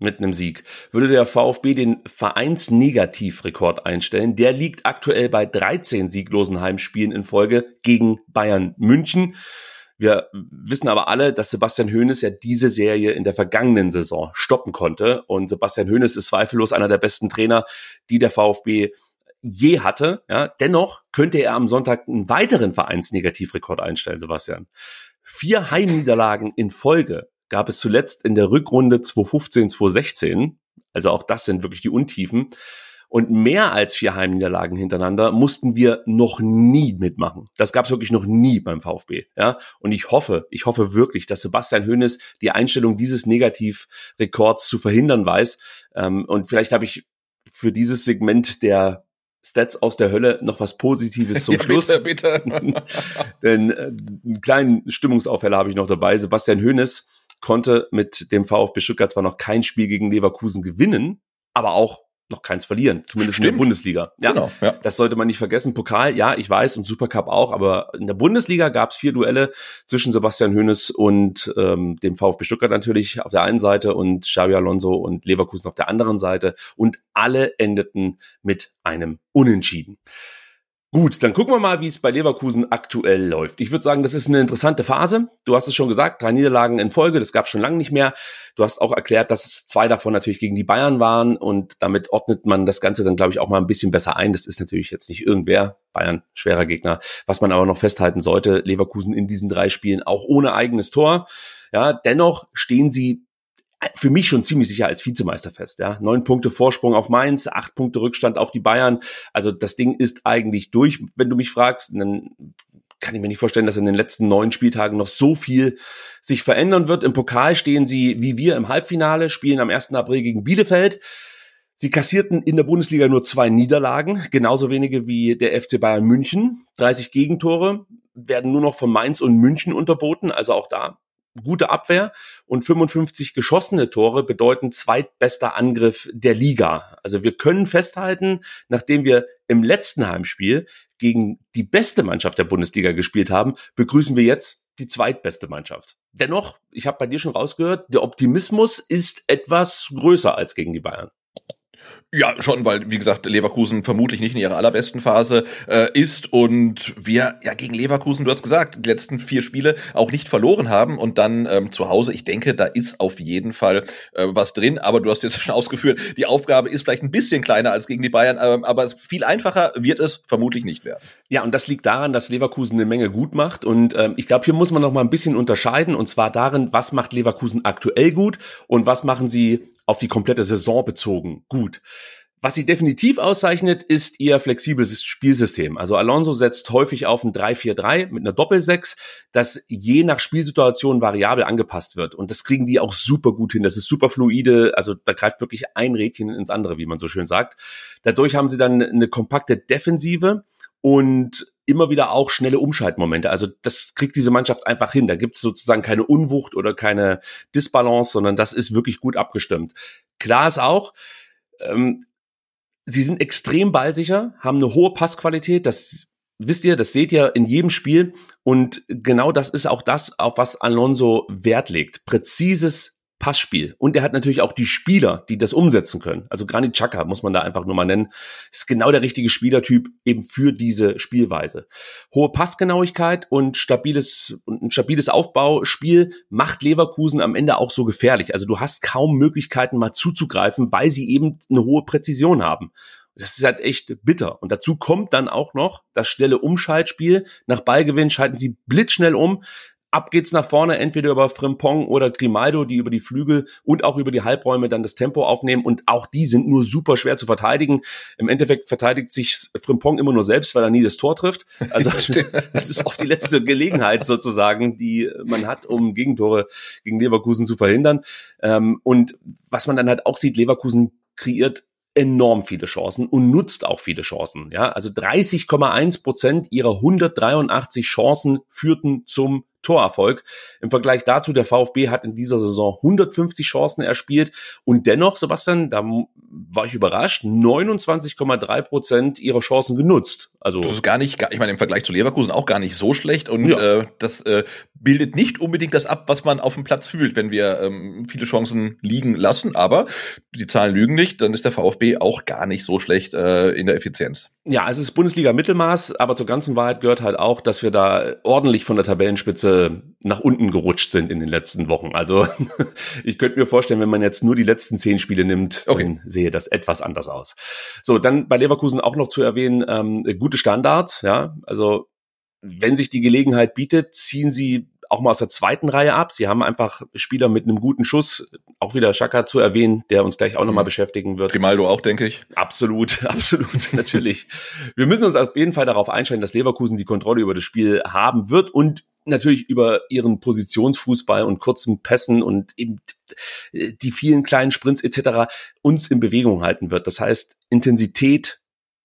mit einem Sieg würde der VfB den Vereinsnegativrekord einstellen. Der liegt aktuell bei dreizehn sieglosen Heimspielen in Folge gegen Bayern München. Wir wissen aber alle, dass Sebastian Hoeneß ja diese Serie in der vergangenen Saison stoppen konnte. Und Sebastian Hoeneß ist zweifellos einer der besten Trainer, die der VfB je hatte. Ja, dennoch könnte er am Sonntag einen weiteren Vereinsnegativrekord einstellen, Sebastian. Vier Heimniederlagen in Folge gab es zuletzt in der Rückrunde zwanzig fünfzehn, zwanzig sechzehn. Also auch das sind wirklich die Untiefen. Und mehr als vier Heimniederlagen hintereinander mussten wir noch nie mitmachen. Das gab es wirklich noch nie beim VfB. Ja? Und ich hoffe, ich hoffe wirklich, dass Sebastian Hoeneß die Einstellung dieses Negativrekords zu verhindern weiß. Und vielleicht habe ich für dieses Segment der Stats aus der Hölle noch was Positives zum ja, Schluss. Bitte, bitte. Denn äh, einen kleinen Stimmungsaufheller habe ich noch dabei. Sebastian Hoeneß konnte mit dem VfB Stuttgart zwar noch kein Spiel gegen Leverkusen gewinnen, aber auch noch keins verlieren, zumindest Stimmt. in der Bundesliga. Ja, genau, ja. Das sollte man nicht vergessen. Pokal, ja, ich weiß, und Supercup auch, aber in der Bundesliga gab es vier Duelle zwischen Sebastian Hoeneß und ähm, dem VfB Stuttgart natürlich auf der einen Seite und Xabi Alonso und Leverkusen auf der anderen Seite und alle endeten mit einem Unentschieden. Gut, dann gucken wir mal, wie es bei Leverkusen aktuell läuft. Ich würde sagen, das ist eine interessante Phase. Du hast es schon gesagt, drei Niederlagen in Folge, das gab es schon lange nicht mehr. Du hast auch erklärt, dass es zwei davon natürlich gegen die Bayern waren und damit ordnet man das Ganze dann, glaube ich, auch mal ein bisschen besser ein. Das ist natürlich jetzt nicht irgendwer, Bayern, schwerer Gegner. Was man aber noch festhalten sollte, Leverkusen in diesen drei Spielen auch ohne eigenes Tor. Ja, dennoch stehen sie für mich schon ziemlich sicher als Vizemeister fest, ja. Neun Punkte Vorsprung auf Mainz, acht Punkte Rückstand auf die Bayern. Also das Ding ist eigentlich durch, wenn du mich fragst. Und dann kann ich mir nicht vorstellen, dass in den letzten neun Spieltagen noch so viel sich verändern wird. Im Pokal stehen sie, wie wir, im Halbfinale, spielen am ersten April gegen Bielefeld. Sie kassierten in der Bundesliga nur zwei Niederlagen, genauso wenige wie der F C Bayern München. dreißig Gegentore werden nur noch von Mainz und München unterboten, also auch da gute Abwehr, und fünfundfünfzig geschossene Tore bedeuten zweitbester Angriff der Liga. Also wir können festhalten, nachdem wir im letzten Heimspiel gegen die beste Mannschaft der Bundesliga gespielt haben, begrüßen wir jetzt die zweitbeste Mannschaft. Dennoch, ich habe bei dir schon rausgehört, der Optimismus ist etwas größer als gegen die Bayern. Ja, schon, weil, wie gesagt, Leverkusen vermutlich nicht in ihrer allerbesten Phase äh, ist und wir ja gegen Leverkusen, du hast gesagt, die letzten vier Spiele auch nicht verloren haben und dann ähm, zu Hause, ich denke, da ist auf jeden Fall äh, was drin, aber du hast jetzt schon ausgeführt, die Aufgabe ist vielleicht ein bisschen kleiner als gegen die Bayern, äh, aber viel einfacher wird es vermutlich nicht werden. Ja, und das liegt daran, dass Leverkusen eine Menge gut macht und ähm, ich glaube, hier muss man noch mal ein bisschen unterscheiden und zwar darin, was macht Leverkusen aktuell gut und was machen sie auf die komplette Saison bezogen gut. Was sie definitiv auszeichnet, ist ihr flexibles Spielsystem. Also Alonso setzt häufig auf ein drei vier drei mit einer Doppelsechs, das je nach Spielsituation variabel angepasst wird. Und das kriegen die auch super gut hin. Das ist super fluide. Also da greift wirklich ein Rädchen ins andere, wie man so schön sagt. Dadurch haben sie dann eine kompakte Defensive und immer wieder auch schnelle Umschaltmomente. Also das kriegt diese Mannschaft einfach hin. Da gibt es sozusagen keine Unwucht oder keine Disbalance, sondern das ist wirklich gut abgestimmt. Klar ist auch, ähm, sie sind extrem ballsicher, haben eine hohe Passqualität, das wisst ihr, das seht ihr in jedem Spiel und genau das ist auch das, auf was Alonso Wert legt. Präzises Passspiel. Und er hat natürlich auch die Spieler, die das umsetzen können. Also Granit Xhaka muss man da einfach nur mal nennen. Ist genau der richtige Spielertyp eben für diese Spielweise. Hohe Passgenauigkeit und stabiles, und ein stabiles Aufbauspiel macht Leverkusen am Ende auch so gefährlich. Also du hast kaum Möglichkeiten mal zuzugreifen, weil sie eben eine hohe Präzision haben. Das ist halt echt bitter. Und dazu kommt dann auch noch das schnelle Umschaltspiel. Nach Ballgewinn schalten sie blitzschnell um. Ab geht's nach vorne, entweder über Frimpong oder Grimaldo, die über die Flügel und auch über die Halbräume dann das Tempo aufnehmen. Und auch die sind nur super schwer zu verteidigen. Im Endeffekt verteidigt sich Frimpong immer nur selbst, weil er nie das Tor trifft. Also das ist oft die letzte Gelegenheit sozusagen, die man hat, um Gegentore gegen Leverkusen zu verhindern. Und was man dann halt auch sieht, Leverkusen kreiert enorm viele Chancen und nutzt auch viele Chancen. Ja, also dreißig Komma eins Prozent ihrer hundertdreiundachtzig Chancen führten zum Torerfolg. Im Vergleich dazu, der VfB hat in dieser Saison hundertfünfzig Chancen erspielt und dennoch, Sebastian, da war ich überrascht, neunundzwanzig Komma drei Prozent ihrer Chancen genutzt. Also das ist gar nicht, ich meine, im Vergleich zu Leverkusen auch gar nicht so schlecht und ja. äh, das äh, bildet nicht unbedingt das ab, was man auf dem Platz fühlt, wenn wir ähm, viele Chancen liegen lassen. Aber die Zahlen lügen nicht, dann ist der VfB auch gar nicht so schlecht äh, in der Effizienz. Ja, es ist Bundesliga-Mittelmaß, aber zur ganzen Wahrheit gehört halt auch, dass wir da ordentlich von der Tabellenspitze nach unten gerutscht sind in den letzten Wochen. Also ich könnte mir vorstellen, wenn man jetzt nur die letzten zehn Spiele nimmt, okay, dann sehe das etwas anders aus. So, dann bei Leverkusen auch noch zu erwähnen, ähm, gute Standards, ja, also wenn sich die Gelegenheit bietet, ziehen sie auch mal aus der zweiten Reihe ab. Sie haben einfach Spieler mit einem guten Schuss, auch wieder Xhaka zu erwähnen, der uns gleich auch nochmal mhm. beschäftigen wird. Grimaldo auch, denke ich. Absolut, absolut, natürlich. Wir müssen uns auf jeden Fall darauf einstellen, dass Leverkusen die Kontrolle über das Spiel haben wird und natürlich über ihren Positionsfußball und kurzen Pässen und eben die vielen kleinen Sprints et cetera uns in Bewegung halten wird. Das heißt, Intensität,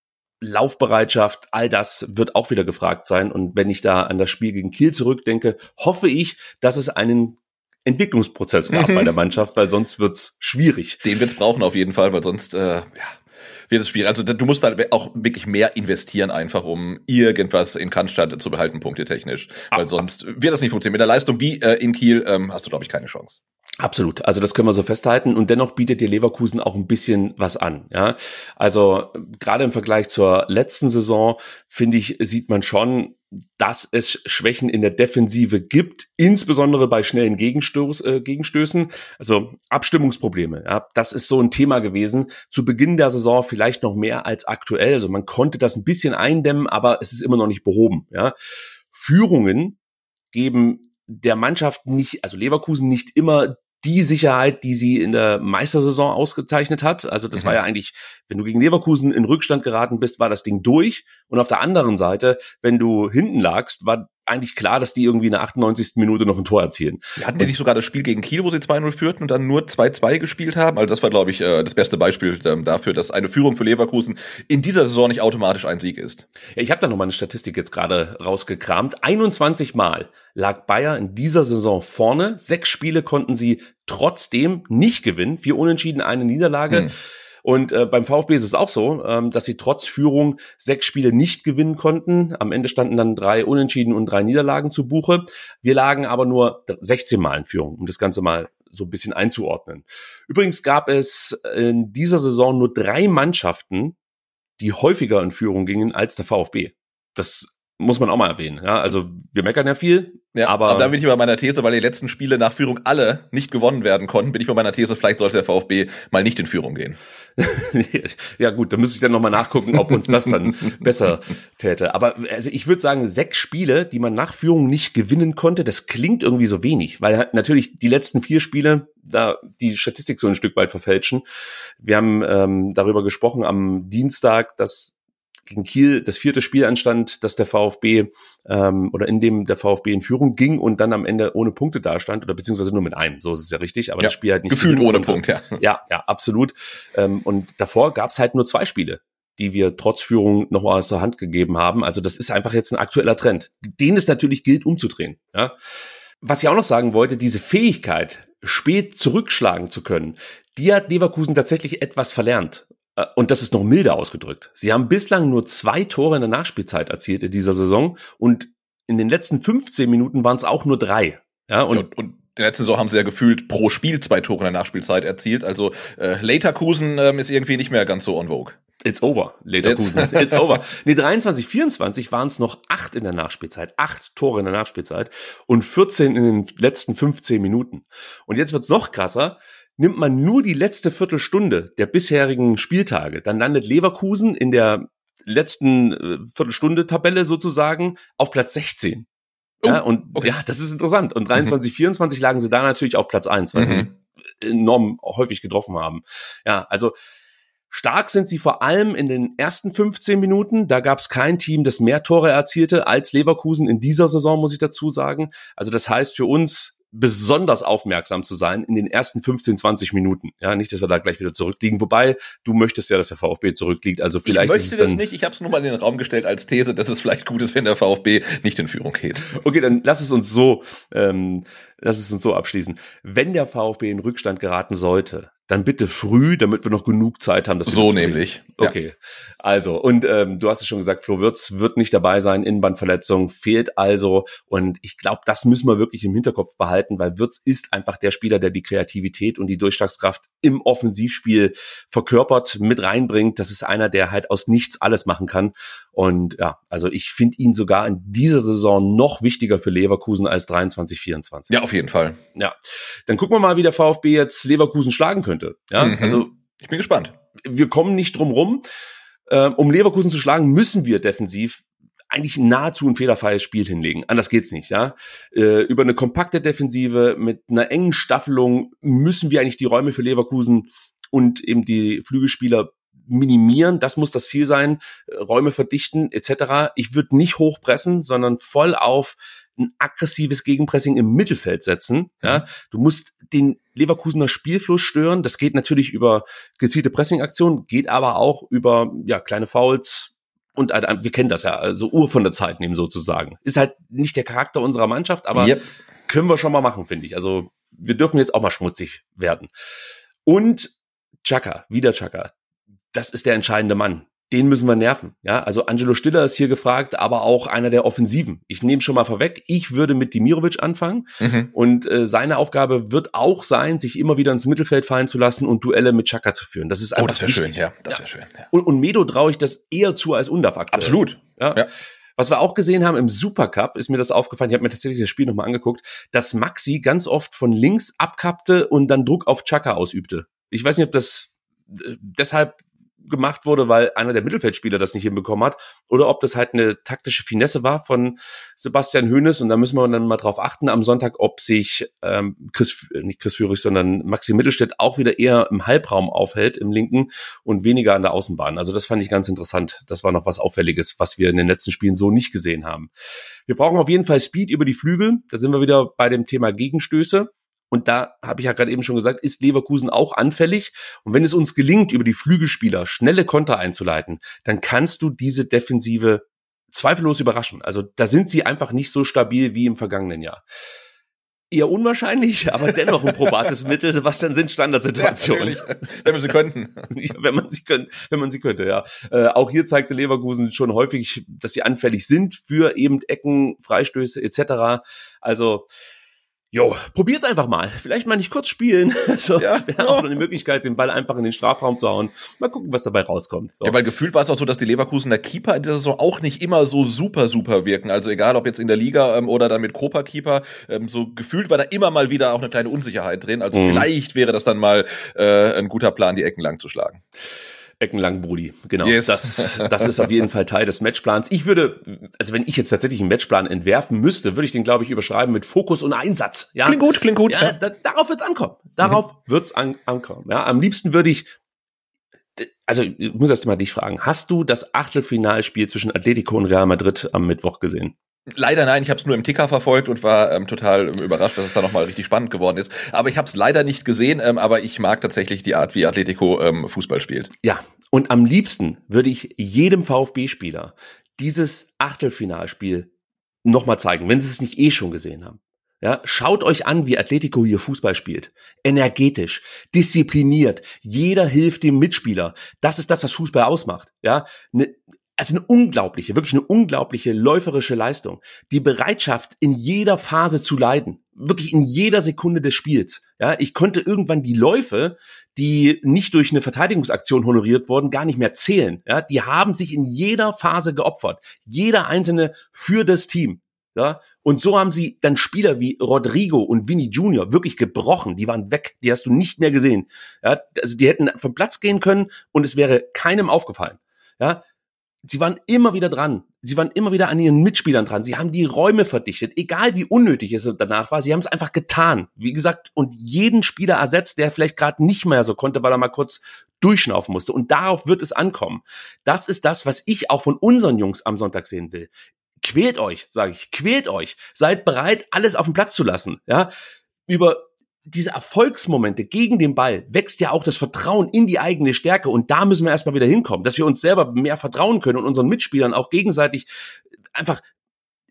Laufbereitschaft, all das wird auch wieder gefragt sein. Und wenn ich da an das Spiel gegen Kiel zurückdenke, hoffe ich, dass es einen Entwicklungsprozess gab mhm. bei der Mannschaft, weil sonst wird's schwierig. Den wird's brauchen auf jeden Fall, weil sonst äh, ja, wird es schwierig. Also du musst da auch wirklich mehr investieren, einfach um irgendwas in Cannstatt zu behalten, punktetechnisch. Weil ab, sonst wird das nicht funktionieren. Mit der Leistung wie äh, in Kiel ähm, hast du, glaube ich, keine Chance. Absolut, also das können wir so festhalten und dennoch bietet dir Leverkusen auch ein bisschen was an, ja. Also gerade im Vergleich zur letzten Saison, finde ich, sieht man schon, dass es Schwächen in der Defensive gibt, insbesondere bei schnellen Gegenstoß, äh, Gegenstößen, also Abstimmungsprobleme, ja. Das ist so ein Thema gewesen, zu Beginn der Saison vielleicht noch mehr als aktuell, also man konnte das ein bisschen eindämmen, aber es ist immer noch nicht behoben, ja. Führungen geben der Mannschaft nicht, also Leverkusen nicht immer die Sicherheit, die sie in der Meistersaison ausgezeichnet hat. Also das mhm. war ja eigentlich, wenn du gegen Leverkusen in Rückstand geraten bist, war das Ding durch. Und auf der anderen Seite, wenn du hinten lagst, war eigentlich klar, dass die irgendwie in der achtundneunzigsten Minute noch ein Tor erzielen. Wir hatten ja nicht sogar das Spiel gegen Kiel, wo sie zwei null führten und dann nur zwei zwei gespielt haben. Also das war, glaube ich, das beste Beispiel dafür, dass eine Führung für Leverkusen in dieser Saison nicht automatisch ein Sieg ist. Ja, ich habe da noch mal eine Statistik jetzt gerade rausgekramt. einundzwanzig Mal lag Bayer in dieser Saison vorne. Sechs Spiele konnten sie trotzdem nicht gewinnen. Vier Unentschieden, eine Niederlage. Hm. Und äh, beim VfB ist es auch so, ähm, dass sie trotz Führung sechs Spiele nicht gewinnen konnten. Am Ende standen dann drei Unentschieden und drei Niederlagen zu Buche. Wir lagen aber nur sechzehn Mal in Führung, um das Ganze mal so ein bisschen einzuordnen. Übrigens gab es in dieser Saison nur drei Mannschaften, die häufiger in Führung gingen als der VfB. Das muss man auch mal erwähnen. Ja, also wir meckern ja viel. Ja, aber, aber da bin ich bei meiner These, weil die letzten Spiele nach Führung alle nicht gewonnen werden konnten, bin ich bei meiner These, vielleicht sollte der VfB mal nicht in Führung gehen. Ja gut, da müsste ich dann nochmal nachgucken, ob uns das dann besser täte. Aber also ich würde sagen, sechs Spiele, die man nach Führung nicht gewinnen konnte, das klingt irgendwie so wenig, weil natürlich die letzten vier Spiele da die Statistik so ein Stück weit verfälschen. Wir haben ähm, darüber gesprochen am Dienstag, dass gegen Kiel das vierte Spiel anstand, dass der VfB ähm, oder in dem der VfB in Führung ging und dann am Ende ohne Punkte dastand oder beziehungsweise nur mit einem, so ist es ja richtig, aber ja, das Spiel halt nicht gefühlt ohne Punkt, ja. Ja, ja, absolut. Ähm, und davor gab es halt nur zwei Spiele, die wir trotz Führung nochmal aus der Hand gegeben haben. Also das ist einfach jetzt ein aktueller Trend, den es natürlich gilt umzudrehen. Ja. Was ich auch noch sagen wollte, diese Fähigkeit, spät zurückschlagen zu können, die hat Leverkusen tatsächlich etwas verlernt. Und das ist noch milder ausgedrückt. Sie haben bislang nur zwei Tore in der Nachspielzeit erzielt in dieser Saison und in den letzten fünfzehn Minuten waren es auch nur drei. Ja, und, und, und in der letzten Saison haben sie ja gefühlt pro Spiel zwei Tore in der Nachspielzeit erzielt. Also äh, Leverkusen ähm, ist irgendwie nicht mehr ganz so on vogue. It's over, Leverkusen. It's, It's over. Nee, dreiundzwanzig, vierundzwanzig waren es noch acht in der Nachspielzeit. Acht Tore in der Nachspielzeit und vierzehn in den letzten fünfzehn Minuten. Und jetzt wird's noch krasser. Nimmt man nur die letzte Viertelstunde der bisherigen Spieltage, dann landet Leverkusen in der letzten äh, Viertelstunde Tabelle sozusagen auf Platz sechzehn. Oh, ja, und okay. ja, das ist interessant. Und dreiundzwanzig, mhm. vierundzwanzig lagen sie da natürlich auf Platz eins, weil mhm. sie enorm häufig getroffen haben. Ja, also stark sind sie vor allem in den ersten fünfzehn Minuten. Da gab es kein Team, das mehr Tore erzielte als Leverkusen in dieser Saison, muss ich dazu sagen. Also das heißt für uns, besonders aufmerksam zu sein in den ersten fünfzehn, zwanzig Minuten. Ja, nicht, dass wir da gleich wieder zurückliegen. Wobei, du möchtest ja, dass der VfB zurückliegt. Also vielleicht ich möchte ist es das dann nicht. Ich habe es nur mal in den Raum gestellt als These, dass es vielleicht gut ist, wenn der VfB nicht in Führung geht. Okay, dann lass es uns so, ähm, lass es uns so abschließen. Wenn der VfB in Rückstand geraten sollte, dann bitte früh, damit wir noch genug Zeit haben. Das so nämlich. Okay, ja. Also und ähm, du hast es schon gesagt, Flo Wirtz wird nicht dabei sein, Innenbandverletzung fehlt also und ich glaube, das müssen wir wirklich im Hinterkopf behalten, weil Wirtz ist einfach der Spieler, der die Kreativität und die Durchschlagskraft im Offensivspiel verkörpert, mit reinbringt. Das ist einer, der halt aus nichts alles machen kann und ja, also ich finde ihn sogar in dieser Saison noch wichtiger für Leverkusen als dreiundzwanzig vierundzwanzig. Ja, auf jeden Fall. Ja, dann gucken wir mal, wie der VfB jetzt Leverkusen schlagen könnte. Ja, mhm. also ich bin gespannt. Wir kommen nicht drum rum. Ähm, um Leverkusen zu schlagen, müssen wir defensiv eigentlich nahezu ein fehlerfreies Spiel hinlegen. Anders geht's nicht, ja. Äh, über eine kompakte Defensive mit einer engen Staffelung müssen wir eigentlich die Räume für Leverkusen und eben die Flügelspieler minimieren. Das muss das Ziel sein. Räume verdichten et cetera. Ich würde nicht hochpressen, sondern voll auf ein aggressives Gegenpressing im Mittelfeld setzen. Ja, du musst den Leverkusener Spielfluss stören. Das geht natürlich über gezielte Pressingaktionen, geht aber auch über ja kleine Fouls und äh, wir kennen das ja, also Uhr von der Zeit nehmen sozusagen. Ist halt nicht der Charakter unserer Mannschaft, aber yep. können wir schon mal machen, finde ich. Also wir dürfen jetzt auch mal schmutzig werden. Und Xhaka, wieder Xhaka. Das ist der entscheidende Mann. Den müssen wir nerven. Ja, also Angelo Stiller ist hier gefragt, aber auch einer der Offensiven. Ich nehme schon mal vorweg, ich würde mit Demirovic anfangen mhm. und äh, seine Aufgabe wird auch sein, sich immer wieder ins Mittelfeld fallen zu lassen und Duelle mit Xhaka zu führen. Das ist einfach Oh, das wäre schön, ja, das wäre schön. Ja. Und, und Medo traue ich das eher zu als Undav aktuell. Absolut. Ja. ja. Was wir auch gesehen haben im Supercup, ist mir das aufgefallen, ich habe mir tatsächlich das Spiel nochmal angeguckt, dass Maxi ganz oft von links abkappte und dann Druck auf Xhaka ausübte. Ich weiß nicht, ob das äh, deshalb gemacht wurde, weil einer der Mittelfeldspieler das nicht hinbekommen hat, oder ob das halt eine taktische Finesse war von Sebastian Hoeneß, und da müssen wir dann mal drauf achten am Sonntag, ob sich ähm, Chris, nicht Chris Führig, sondern Maxi Mittelstädt auch wieder eher im Halbraum aufhält, im linken, und weniger an der Außenbahn. Also das fand ich ganz interessant. Das war noch was Auffälliges, was wir in den letzten Spielen so nicht gesehen haben. Wir brauchen auf jeden Fall Speed über die Flügel. Da sind wir wieder bei dem Thema Gegenstöße. Und da habe ich ja gerade eben schon gesagt, ist Leverkusen auch anfällig. Und wenn es uns gelingt, über die Flügelspieler schnelle Konter einzuleiten, dann kannst du diese Defensive zweifellos überraschen. Also da sind sie einfach nicht so stabil wie im vergangenen Jahr. Eher unwahrscheinlich, aber dennoch ein probates Mittel. Sebastian, sind Standardsituationen. Ja, wenn wir sie könnten. Ja, wenn man sie könnte, wenn man sie könnte, ja. Äh, auch hier zeigte Leverkusen schon häufig, dass sie anfällig sind für eben Ecken, Freistöße et cetera. Also Jo, probiert's einfach mal. Vielleicht mal nicht kurz spielen. So, ja, das wäre auch eine Möglichkeit, den Ball einfach in den Strafraum zu hauen. Mal gucken, was dabei rauskommt. So. Ja, weil gefühlt war es auch so, dass die Leverkusener Keeper in der Saison auch nicht immer so super, super wirken. Also egal, ob jetzt in der Liga ähm, oder dann mit Copa-Keeper, ähm, so gefühlt war da immer mal wieder auch eine kleine Unsicherheit drin. Also mhm. vielleicht wäre das dann mal äh, ein guter Plan, die Ecken lang zu schlagen. Eckenlang, Brudi. Genau. Yes. Das, das ist auf jeden Fall Teil des Matchplans. Ich würde, also wenn ich jetzt tatsächlich einen Matchplan entwerfen müsste, würde ich den, glaube ich, überschreiben mit Fokus und Einsatz. Ja? Klingt gut, klingt gut. Ja, ja. Da, darauf wird's ankommen. Darauf mhm. wird's an, ankommen. Ja, am liebsten würde ich, also ich muss erst mal dich fragen, hast du das Achtelfinalspiel zwischen Atletico und Real Madrid am Mittwoch gesehen? Leider nein, ich habe es nur im Ticker verfolgt und war ähm, total ähm, überrascht, dass es da nochmal richtig spannend geworden ist. Aber ich habe es leider nicht gesehen, ähm, aber ich mag tatsächlich die Art, wie Atletico ähm, Fußball spielt. Ja, und am liebsten würde ich jedem VfB-Spieler dieses Achtelfinalspiel nochmal zeigen, wenn sie es nicht eh schon gesehen haben. Ja, schaut euch an, wie Atletico hier Fußball spielt. Energetisch, diszipliniert, jeder hilft dem Mitspieler. Das ist das, was Fußball ausmacht. Ja, ne, Also eine unglaubliche, wirklich eine unglaubliche läuferische Leistung. Die Bereitschaft, in jeder Phase zu leiden. Wirklich in jeder Sekunde des Spiels. Ja, ich konnte irgendwann die Läufe, die nicht durch eine Verteidigungsaktion honoriert wurden, gar nicht mehr zählen. Ja, die haben sich in jeder Phase geopfert. Jeder Einzelne für das Team. Ja, und so haben sie dann Spieler wie Rodrigo und Vini Junior wirklich gebrochen. Die waren weg. Die hast du nicht mehr gesehen. Ja, also die hätten vom Platz gehen können und es wäre keinem aufgefallen. Ja, sie waren immer wieder dran. Sie waren immer wieder an ihren Mitspielern dran. Sie haben die Räume verdichtet, egal wie unnötig es danach war. Sie haben es einfach getan. Wie gesagt, und jeden Spieler ersetzt, der vielleicht gerade nicht mehr so konnte, weil er mal kurz durchschnaufen musste. Und darauf wird es ankommen. Das ist das, was ich auch von unseren Jungs am Sonntag sehen will. Quält euch, sage ich, quält euch. Seid bereit, alles auf den Platz zu lassen. Ja, über diese Erfolgsmomente gegen den Ball wächst ja auch das Vertrauen in die eigene Stärke, und da müssen wir erstmal wieder hinkommen, dass wir uns selber mehr vertrauen können und unseren Mitspielern auch gegenseitig einfach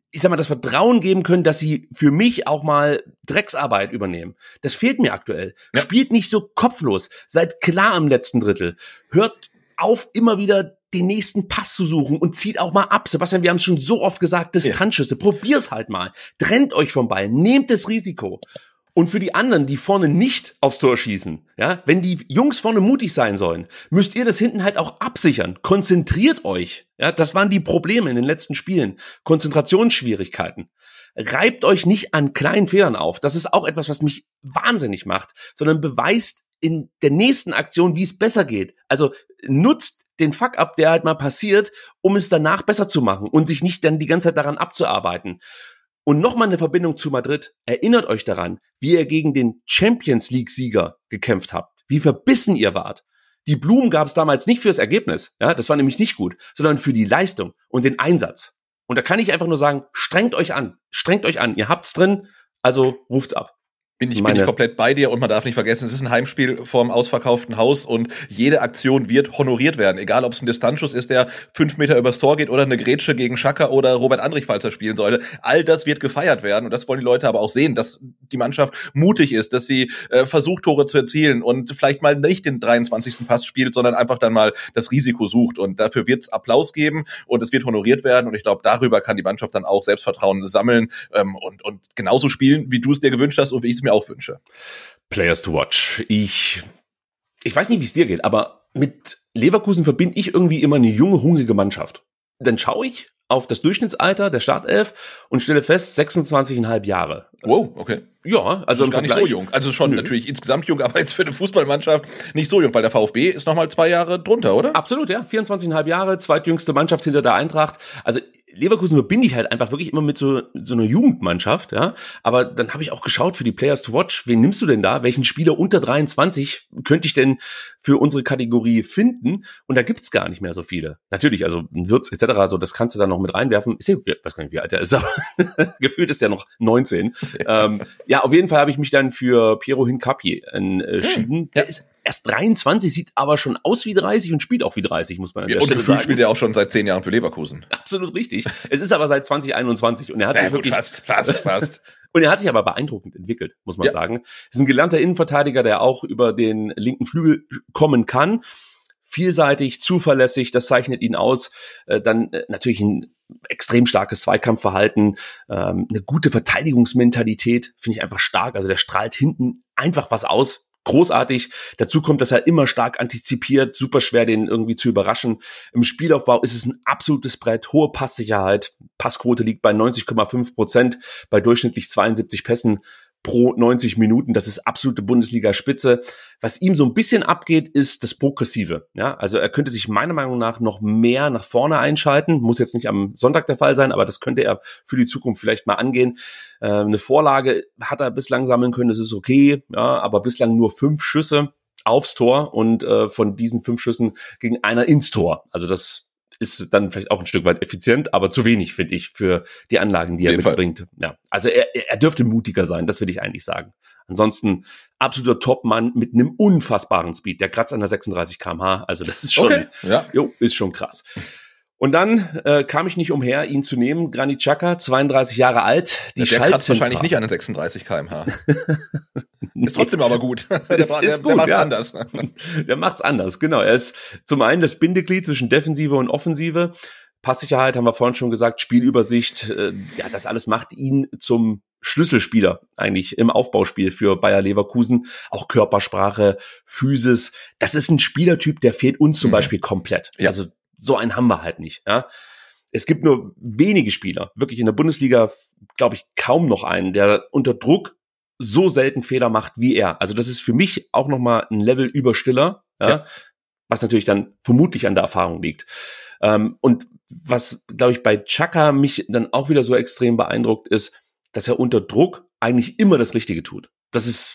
ich sag mal, das Vertrauen geben können, dass sie für mich auch mal Drecksarbeit übernehmen. Das fehlt mir aktuell. Ja. Spielt nicht so kopflos. Seid klar im letzten Drittel. Hört auf, immer wieder den nächsten Pass zu suchen und zieht auch mal ab. Sebastian, wir haben es schon so oft gesagt, Distanzschüsse. Ja. Probier's halt mal. Trennt euch vom Ball. Nehmt das Risiko. Und für die anderen, die vorne nicht aufs Tor schießen, ja, wenn die Jungs vorne mutig sein sollen, müsst ihr das hinten halt auch absichern. Konzentriert euch. Ja, das waren die Probleme in den letzten Spielen. Konzentrationsschwierigkeiten. Reibt euch nicht an kleinen Fehlern auf. Das ist auch etwas, was mich wahnsinnig macht, sondern beweist in der nächsten Aktion, wie es besser geht. Also nutzt den Fuck-up, der halt mal passiert, um es danach besser zu machen und sich nicht dann die ganze Zeit daran abzuarbeiten. Und nochmal eine Verbindung zu Madrid. Erinnert euch daran, wie ihr gegen den Champions-League-Sieger gekämpft habt. Wie verbissen ihr wart. Die Blumen gab es damals nicht fürs Ergebnis. Ja, das war nämlich nicht gut. Sondern für die Leistung und den Einsatz. Und da kann ich einfach nur sagen, strengt euch an. Strengt euch an. Ihr habt's drin, also ruft's ab. Bin ich, bin ich komplett bei dir und man darf nicht vergessen, es ist ein Heimspiel vorm ausverkauften Haus und jede Aktion wird honoriert werden. Egal, ob es ein Distanzschuss ist, der fünf Meter übers Tor geht oder eine Grätsche gegen Schaka oder Robert Andrich, falls er spielen sollte. All das wird gefeiert werden und das wollen die Leute aber auch sehen, dass die Mannschaft mutig ist, dass sie äh, versucht, Tore zu erzielen und vielleicht mal nicht den dreiundzwanzigsten Pass spielt, sondern einfach dann mal das Risiko sucht. Und dafür wird es Applaus geben und es wird honoriert werden und ich glaube, darüber kann die Mannschaft dann auch Selbstvertrauen sammeln ähm, und, und genauso spielen, wie du es dir gewünscht hast und wie ich es mir auch wünsche. Players to watch. Ich, ich weiß nicht, wie es dir geht, aber mit Leverkusen verbinde ich irgendwie immer eine junge, hungrige Mannschaft. Dann schaue ich auf das Durchschnittsalter der Startelf und stelle fest, sechsundzwanzig Komma fünf Jahre. Wow, okay. Ja, also das ist gar nicht so jung. Also schon Nö. natürlich insgesamt jung, aber jetzt für eine Fußballmannschaft nicht so jung, weil der VfB ist nochmal zwei Jahre drunter, oder? Absolut, ja. vierundzwanzig Komma fünf Jahre, zweitjüngste Mannschaft hinter der Eintracht. Also Leverkusen verbinde ich halt einfach wirklich immer mit so, so einer Jugendmannschaft, ja. Aber dann habe ich auch geschaut für die Players to watch. Wen nimmst du denn da? Welchen Spieler unter dreiundzwanzig könnte ich denn für unsere Kategorie finden? Und da gibt's gar nicht mehr so viele. Natürlich, also ein Wirtz et cetera, so das kannst du dann noch mit reinwerfen. Ist ja, ich weiß gar nicht, wie alt er ist, aber gefühlt ist der noch neunzehn. ähm, ja, auf jeden Fall habe ich mich dann für Piero Hincapié entschieden. Hm, der ja. ist erst dreiundzwanzig, sieht aber schon aus wie dreißig und spielt auch wie dreißig, muss man an der ja, Stelle und sagen. Und spielt er auch schon seit zehn Jahren für Leverkusen. Absolut richtig. Es ist aber seit zwanzig einundzwanzig und er hat ja, sich gut, wirklich fast, fast, fast. Und er hat sich aber beeindruckend entwickelt, muss man ja. sagen. Ist ein gelernter Innenverteidiger, der auch über den linken Flügel kommen kann. Vielseitig, zuverlässig, das zeichnet ihn aus. Dann natürlich ein extrem starkes Zweikampfverhalten, eine gute Verteidigungsmentalität, finde ich einfach stark. Also der strahlt hinten einfach was aus. Großartig. Dazu kommt, dass er immer stark antizipiert, super schwer, den irgendwie zu überraschen. Im Spielaufbau ist es ein absolutes Brett, hohe Passsicherheit. Passquote liegt bei neunzig Komma fünf Prozent, bei durchschnittlich zweiundsiebzig Pässen pro neunzig Minuten. Das ist absolute Bundesliga-Spitze. Was ihm so ein bisschen abgeht, ist das Progressive. Ja, also er könnte sich meiner Meinung nach noch mehr nach vorne einschalten. Muss jetzt nicht am Sonntag der Fall sein, aber das könnte er für die Zukunft vielleicht mal angehen. Äh, eine Vorlage hat er bislang sammeln können, das ist okay. Ja, aber bislang nur fünf Schüsse aufs Tor und äh, von diesen fünf Schüssen ging einer ins Tor. Also das ist dann vielleicht auch ein Stück weit effizient, aber zu wenig, finde ich, für die Anlagen, die er mitbringt. Ja, also er, er dürfte mutiger sein, das will ich eigentlich sagen. Ansonsten absoluter Topmann mit einem unfassbaren Speed. Der kratzt an der sechsunddreißig Kilometer pro Stunde. Also das ist schon, okay, ja. jo, ist schon krass. Und dann äh, kam ich nicht umher, ihn zu nehmen. Granit Xhaka, zweiunddreißig Jahre alt. Die ja, der kratzt wahrscheinlich nicht an den sechsunddreißig Kilometer pro Stunde. Ist trotzdem aber gut. Der, ist, der, ist der gut, macht's ja. anders. Der macht's anders, genau. Er ist zum einen das Bindeglied zwischen Defensive und Offensive. Passsicherheit haben wir vorhin schon gesagt, Spielübersicht. Äh, ja, das alles macht ihn zum Schlüsselspieler eigentlich im Aufbauspiel für Bayer Leverkusen. Auch Körpersprache, Physis. Das ist ein Spielertyp, der fehlt uns zum mhm. Beispiel komplett. Ja. Also so einen haben wir halt nicht. Ja, es gibt nur wenige Spieler, wirklich in der Bundesliga, glaube ich, kaum noch einen, der unter Druck so selten Fehler macht wie er. Also das ist für mich auch nochmal ein Level über Stiller, ja, ja. was natürlich dann vermutlich an der Erfahrung liegt. Ähm, und was, glaube ich, bei Xhaka mich dann auch wieder so extrem beeindruckt ist, dass er unter Druck eigentlich immer das Richtige tut. Das ist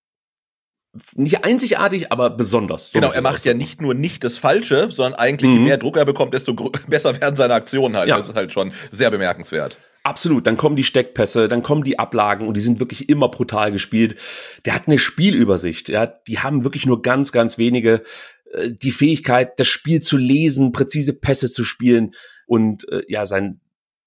nicht einzigartig, aber besonders. So genau, er macht ja nicht nur nicht das Falsche, sondern eigentlich, mhm. je mehr Druck er bekommt, desto gr- besser werden seine Aktionen halt. Ja. Das ist halt schon sehr bemerkenswert. Absolut, dann kommen die Steckpässe, dann kommen die Ablagen und die sind wirklich immer brutal gespielt. Der hat eine Spielübersicht, ja, die haben wirklich nur ganz, ganz wenige äh, die Fähigkeit, das Spiel zu lesen, präzise Pässe zu spielen und äh, ja, sein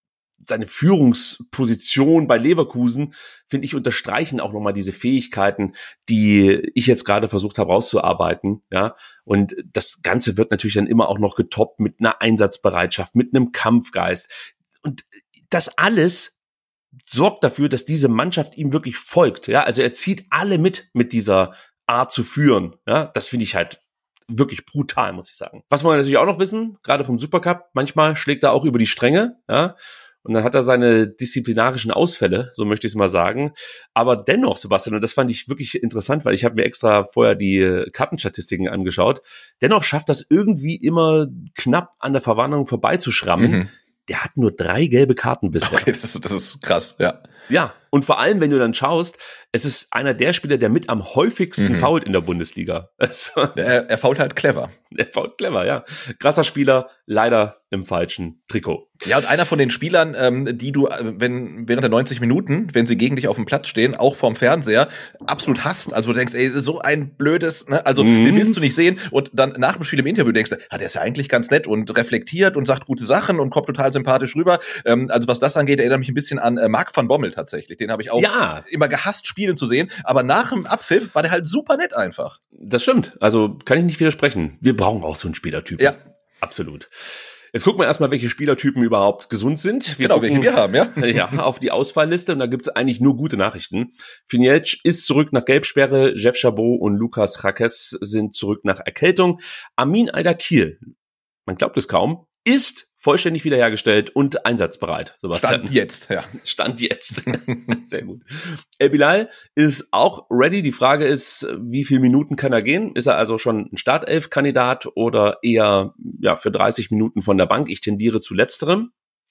seine Führungsposition bei Leverkusen, finde ich, unterstreichen auch nochmal diese Fähigkeiten, die ich jetzt gerade versucht habe rauszuarbeiten, ja. Und das Ganze wird natürlich dann immer auch noch getoppt mit einer Einsatzbereitschaft, mit einem Kampfgeist. Und das alles sorgt dafür, dass diese Mannschaft ihm wirklich folgt, ja. Also er zieht alle mit, mit dieser Art zu führen, ja. Das finde ich halt wirklich brutal, muss ich sagen. Was wir natürlich auch noch wissen, gerade vom Supercup, manchmal schlägt er auch über die Stränge, ja. Und dann hat er seine disziplinarischen Ausfälle, so möchte ich es mal sagen. Aber dennoch, Sebastian, und das fand ich wirklich interessant, weil ich habe mir extra vorher die Kartenstatistiken angeschaut, dennoch schafft das irgendwie immer knapp an der Verwarnung vorbeizuschrammen. Mhm. Der hat nur drei gelbe Karten bisher. Okay, das, das ist krass, ja. Ja, und vor allem, wenn du dann schaust, es ist einer der Spieler, der mit am häufigsten mhm. fault in der Bundesliga. Also, er, er fault halt clever. Er fault clever, ja. Krasser Spieler, leider im falschen Trikot. Ja, und einer von den Spielern, ähm, die du, wenn während der neunzig Minuten, wenn sie gegen dich auf dem Platz stehen, auch vorm Fernseher, absolut hasst. Also du denkst, ey, so ein blödes, ne? Also mhm. den willst du nicht sehen. Und dann nach dem Spiel im Interview denkst du, ah, der ist ja eigentlich ganz nett und reflektiert und sagt gute Sachen und kommt total sympathisch rüber. Ähm, also was das angeht, erinnert mich ein bisschen an äh, Marc van Bommel tatsächlich. Den habe ich auch ja. immer gehasst, spielen zu sehen. Aber nach dem Abpfiff war der halt super nett einfach. Das stimmt. Also kann ich nicht widersprechen. Wir brauchen auch so einen Spielertypen. Ja. Absolut. Jetzt gucken wir erstmal, welche Spielertypen überhaupt gesund sind. Wir genau, gucken, welche wir haben, ja. Ja, auf die Auswahlliste und da gibt's eigentlich nur gute Nachrichten. Finjelc ist zurück nach Gelbsperre, Jeff Chabot und Lukas Rakes sind zurück nach Erkältung. Amin Aydakil, man glaubt es kaum, ist vollständig wiederhergestellt und einsatzbereit. Sebastian. Stand jetzt, ja. Stand jetzt. Sehr gut. El Bilal ist auch ready. Die Frage ist, wie viele Minuten kann er gehen? Ist er also schon ein Startelf-Kandidat oder eher ja für dreißig Minuten von der Bank? Ich tendiere zu letzterem.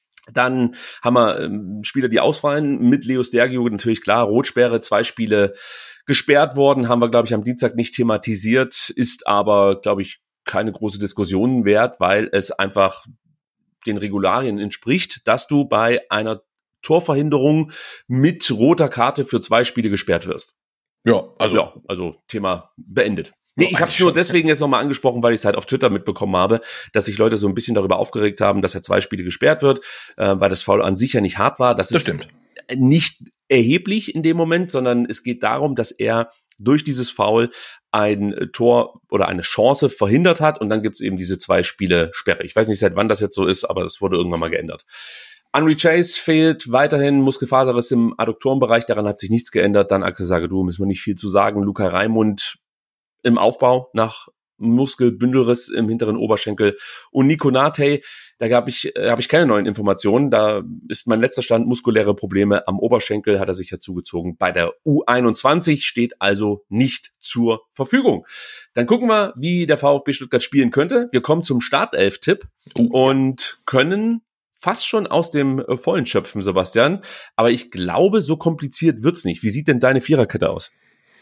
Dann haben wir ähm, Spieler, die ausfallen. Mit Leo Stergiou natürlich klar, Rotsperre, zwei Spiele gesperrt worden. Haben wir, glaube ich, am Dienstag nicht thematisiert. Ist aber, glaube ich, keine große Diskussion wert, weil es einfach den Regularien entspricht, dass du bei einer Torverhinderung mit roter Karte für zwei Spiele gesperrt wirst. Ja, also ja, also Thema beendet. Nee, ich habe es nur deswegen jetzt nochmal angesprochen, weil ich es halt auf Twitter mitbekommen habe, dass sich Leute so ein bisschen darüber aufgeregt haben, dass er zwei Spiele gesperrt wird, äh, weil das Foul an sich ja nicht hart war. Das, das ist stimmt. Nicht erheblich in dem Moment, sondern es geht darum, dass er durch dieses Foul ein Tor oder eine Chance verhindert hat und dann gibt's eben diese zwei Spiele Sperre. Ich weiß nicht, seit wann das jetzt so ist, aber das wurde irgendwann mal geändert. Henry Chase fehlt weiterhin, Muskelfaserriss im Adduktorenbereich, daran hat sich nichts geändert. Dann Axel Sagadou, müssen wir nicht viel zu sagen. Luca Raimund im Aufbau nach Muskelbündelriss im hinteren Oberschenkel und Nico Nate, da habe ich, äh, hab ich keine neuen Informationen. Da ist mein letzter Stand muskuläre Probleme am Oberschenkel, hat er sich ja zugezogen. Bei der U einundzwanzig steht also nicht zur Verfügung. Dann gucken wir, wie der VfB Stuttgart spielen könnte. Wir kommen zum Startelf-Tipp uh. und können fast schon aus dem Vollen schöpfen, Sebastian. Aber ich glaube, so kompliziert wird's nicht. Wie sieht denn deine Viererkette aus?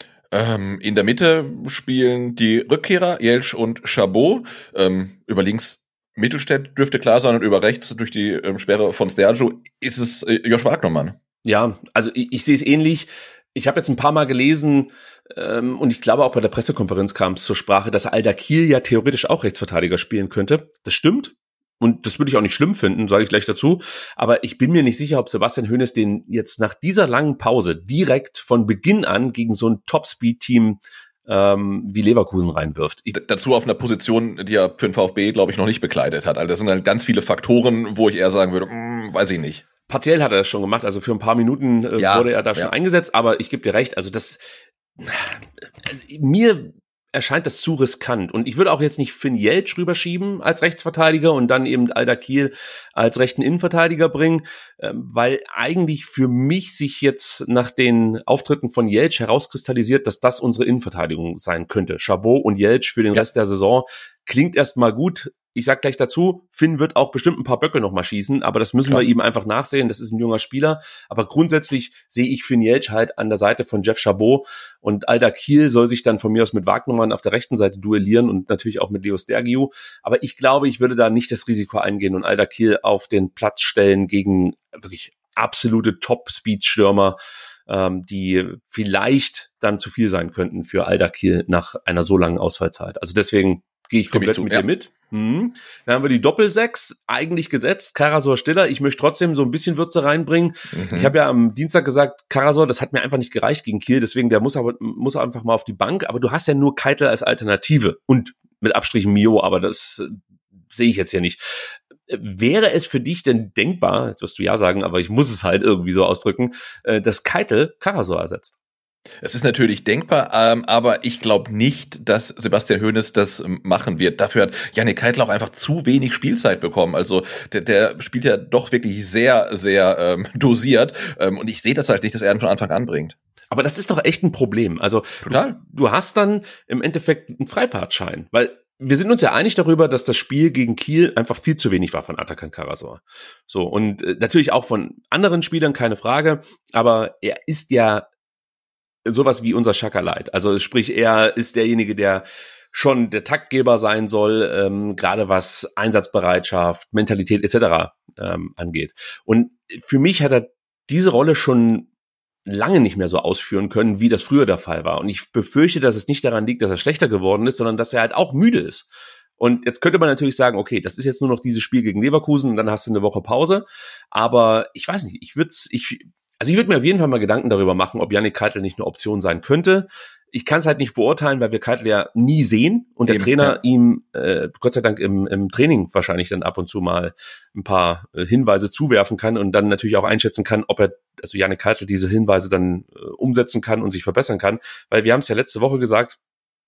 Ähm, in der Mitte spielen die Rückkehrer, Jelsch und Chabot. Ähm, über links Mittelstädt dürfte klar sein und über rechts durch die ähm, Sperre von Stergiou ist es äh, Josh Wagnermann. Ja, also ich, ich sehe es ähnlich. Ich habe jetzt ein paar Mal gelesen ähm, und ich glaube auch bei der Pressekonferenz kam es zur Sprache, dass Aydakil ja theoretisch auch Rechtsverteidiger spielen könnte. Das stimmt. Und das würde ich auch nicht schlimm finden, sage ich gleich dazu. Aber ich bin mir nicht sicher, ob Sebastian Hoeneß den jetzt nach dieser langen Pause direkt von Beginn an gegen so ein Top-Speed-Team ähm, wie Leverkusen reinwirft. Ich, D- dazu auf einer Position, die er für den VfB, glaube ich, noch nicht bekleidet hat. Also das sind halt ganz viele Faktoren, wo ich eher sagen würde, mh, weiß ich nicht. Partiell hat er das schon gemacht. Also für ein paar Minuten äh, ja, wurde er da schon ja. eingesetzt. Aber ich gebe dir recht, also das also mir erscheint das zu riskant. Und ich würde auch jetzt nicht Finjelc rüberschieben als Rechtsverteidiger und dann eben Aydakil als rechten Innenverteidiger bringen, weil eigentlich für mich sich jetzt nach den Auftritten von Jelc herauskristallisiert, dass das unsere Innenverteidigung sein könnte. Chabot und Jelc für den ja. Rest der Saison klingt erstmal gut. Ich sag gleich dazu, Finn wird auch bestimmt ein paar Böcke noch mal schießen, aber das müssen Klar. wir ihm einfach nachsehen. Das ist ein junger Spieler. Aber grundsätzlich sehe ich Finjelc halt an der Seite von Jeff Chabot und Aydakil soll sich dann von mir aus mit Wagnermann auf der rechten Seite duellieren und natürlich auch mit Leo Stergiou. Aber ich glaube, ich würde da nicht das Risiko eingehen und Aydakil auf den Platz stellen gegen wirklich absolute Top-Speed-Stürmer, ähm, die vielleicht dann zu viel sein könnten für Aydakil nach einer so langen Ausfallzeit. Also deswegen Gehe ich komplett zu, mit ja. dir mit. Mhm. Dann haben wir die Doppelsechs eigentlich gesetzt. Karasor, Stiller. Ich möchte trotzdem so ein bisschen Würze reinbringen. Mhm. Ich habe ja am Dienstag gesagt, Karasor, das hat mir einfach nicht gereicht gegen Kiel. Deswegen, der muss aber muss einfach mal auf die Bank. Aber du hast ja nur Keitel als Alternative. Und mit Abstrichen Mio, aber das äh, sehe ich jetzt hier nicht. Wäre es für dich denn denkbar, jetzt wirst du ja sagen, aber ich muss es halt irgendwie so ausdrücken, äh, dass Keitel Karasor ersetzt? Es ist natürlich denkbar, ähm, aber ich glaube nicht, dass Sebastian Hoeneß das ähm, machen wird. Dafür hat Jannik Keitel auch einfach zu wenig Spielzeit bekommen. Also der, der spielt ja doch wirklich sehr, sehr ähm, dosiert. Ähm, und ich sehe das halt nicht, dass er ihn von Anfang an bringt. Aber das ist doch echt ein Problem. Also total. Du, du hast dann im Endeffekt einen Freifahrtschein, weil wir sind uns ja einig darüber, dass das Spiel gegen Kiel einfach viel zu wenig war von Atakan Karasor. So, und äh, natürlich auch von anderen Spielern, keine Frage, aber er ist ja sowas wie unser Schakaleit. Also sprich, er ist derjenige, der schon der Taktgeber sein soll, ähm, gerade was Einsatzbereitschaft, Mentalität et cetera ähm, angeht. Und für mich hat er diese Rolle schon lange nicht mehr so ausführen können, wie das früher der Fall war. Und ich befürchte, dass es nicht daran liegt, dass er schlechter geworden ist, sondern dass er halt auch müde ist. Und jetzt könnte man natürlich sagen, okay, das ist jetzt nur noch dieses Spiel gegen Leverkusen und dann hast du eine Woche Pause. Aber ich weiß nicht, ich würde ich Also ich würde mir auf jeden Fall mal Gedanken darüber machen, ob Jannik Keitel nicht eine Option sein könnte. Ich kann es halt nicht beurteilen, weil wir Keitel ja nie sehen und der Eben, Trainer ja. ihm äh, Gott sei Dank im, im Training wahrscheinlich dann ab und zu mal ein paar äh, Hinweise zuwerfen kann und dann natürlich auch einschätzen kann, ob er, also Jannik Keitel diese Hinweise dann äh, umsetzen kann und sich verbessern kann. Weil wir haben es ja letzte Woche gesagt,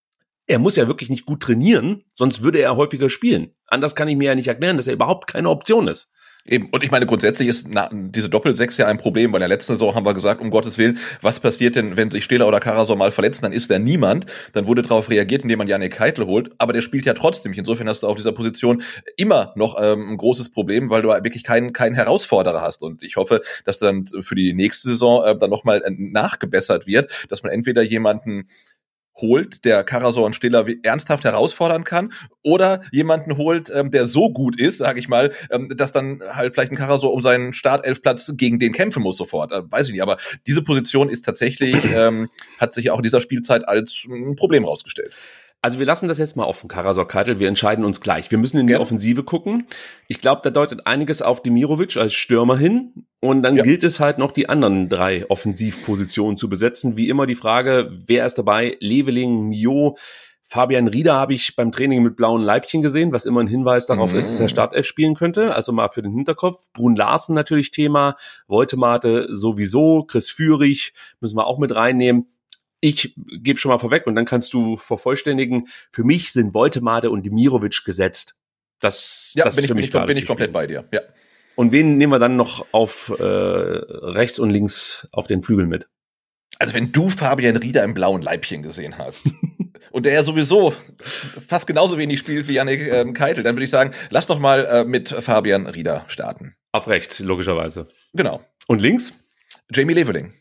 er muss ja wirklich nicht gut trainieren, sonst würde er häufiger spielen. Anders kann ich mir ja nicht erklären, dass er überhaupt keine Option ist. Eben, und ich meine, grundsätzlich ist na, diese Doppelsechs ja ein Problem, weil in der letzten Saison haben wir gesagt, um Gottes Willen, was passiert denn, wenn sich Stehler oder Karasor mal verletzen, dann ist da niemand. Dann wurde darauf reagiert, indem man Jannik Keitel holt, aber der spielt ja trotzdem. Insofern hast du auf dieser Position immer noch ähm, ein großes Problem, weil du wirklich keinen keinen Herausforderer hast. Und ich hoffe, dass dann für die nächste Saison äh, dann nochmal äh, nachgebessert wird, dass man entweder jemanden holt, der Karasor und Stiller ernsthaft herausfordern kann, oder jemanden holt, ähm, der so gut ist, sage ich mal, ähm, dass dann halt vielleicht ein Karasor um seinen Startelfplatz gegen den kämpfen muss sofort. Äh, weiß ich nicht, aber diese Position ist tatsächlich, ähm, hat sich auch in dieser Spielzeit als ein Problem rausgestellt. Also wir lassen das jetzt mal offen, Karasor, Keitel, wir entscheiden uns gleich. Wir müssen in die ja. Offensive gucken. Ich glaube, da deutet einiges auf Demirovic als Stürmer hin. Und dann ja. gilt es halt noch, die anderen drei Offensivpositionen zu besetzen. Wie immer die Frage, wer ist dabei? Leveling, Mio, Fabian Rieder habe ich beim Training mit blauen Leibchen gesehen, was immer ein Hinweis darauf mhm. ist, dass er Startelf spielen könnte. Also mal für den Hinterkopf. Brun Larsen natürlich Thema, Woltemate sowieso, Chris Führig müssen wir auch mit reinnehmen. Ich gebe schon mal vorweg und dann kannst du vervollständigen. Für mich sind Woltemade und Demirovic gesetzt. Das, ja, das bin ist für ich, mich bin, bin ich komplett Spiel. Bei dir. Ja. Und wen nehmen wir dann noch auf äh, rechts und links auf den Flügel mit? Also wenn du Fabian Rieder im blauen Leibchen gesehen hast und der ja sowieso fast genauso wenig spielt wie Jannik ähm, Keitel, dann würde ich sagen, lass doch mal äh, mit Fabian Rieder starten. Auf rechts, logischerweise. Genau. Und links? Jamie Leveling.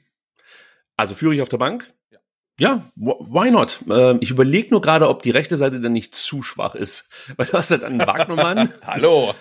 Also Führig auf der Bank? Ja, why not? Ähm, ich überlege nur gerade, ob die rechte Seite dann nicht zu schwach ist. Weil du hast halt einen Wagnermann Hallo.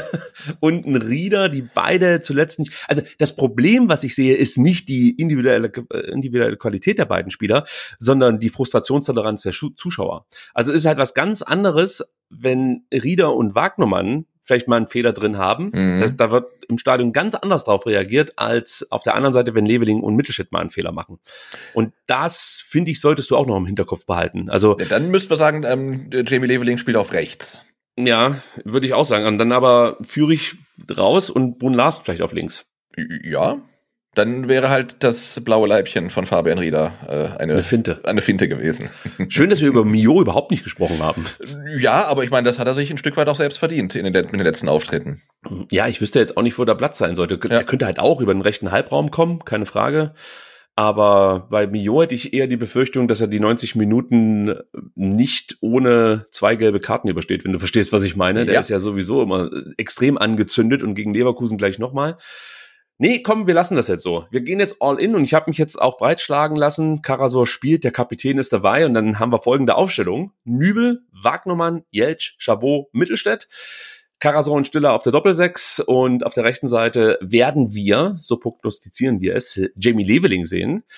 und einen Rieder, die beide zuletzt nicht... Also das Problem, was ich sehe, ist nicht die individuelle, individuelle Qualität der beiden Spieler, sondern die Frustrationstoleranz der Zuschauer. Also es ist halt was ganz anderes, wenn Rieder und Wagnermann vielleicht mal einen Fehler drin haben. Mhm. Da, da wird im Stadion ganz anders drauf reagiert, als auf der anderen Seite, wenn Leveling und Mittelstädt mal einen Fehler machen. Und das, finde ich, solltest du auch noch im Hinterkopf behalten. Also ja, dann müssten wir sagen, ähm, Jamie Leveling spielt auf rechts. Ja, würde ich auch sagen. Und dann aber Führig raus und Brun Larsen vielleicht auf links. Ja, dann wäre halt das blaue Leibchen von Fabian Rieder äh, eine, eine Finte. Eine Finte gewesen. Schön, dass wir über Mio überhaupt nicht gesprochen haben. Ja, aber ich meine, das hat er sich ein Stück weit auch selbst verdient in den, in den letzten Auftritten. Ja, ich wüsste jetzt auch nicht, wo der Platz sein sollte. Der ja. könnte halt auch über den rechten Halbraum kommen, keine Frage. Aber bei Mio hätte ich eher die Befürchtung, dass er die neunzig Minuten nicht ohne zwei gelbe Karten übersteht, wenn du verstehst, was ich meine. Der ja. ist ja sowieso immer extrem angezündet und gegen Leverkusen gleich nochmal. Nee, komm, wir lassen das jetzt so. Wir gehen jetzt all in und ich habe mich jetzt auch breitschlagen lassen. Karasor spielt, der Kapitän ist dabei und dann haben wir folgende Aufstellung. Nübel, Wagnermann, Jeltsch, Chabot, Mittelstädt. Karasor und Stiller auf der Doppelsechs und auf der rechten Seite werden wir, so prognostizieren wir es, Jamie Leveling sehen.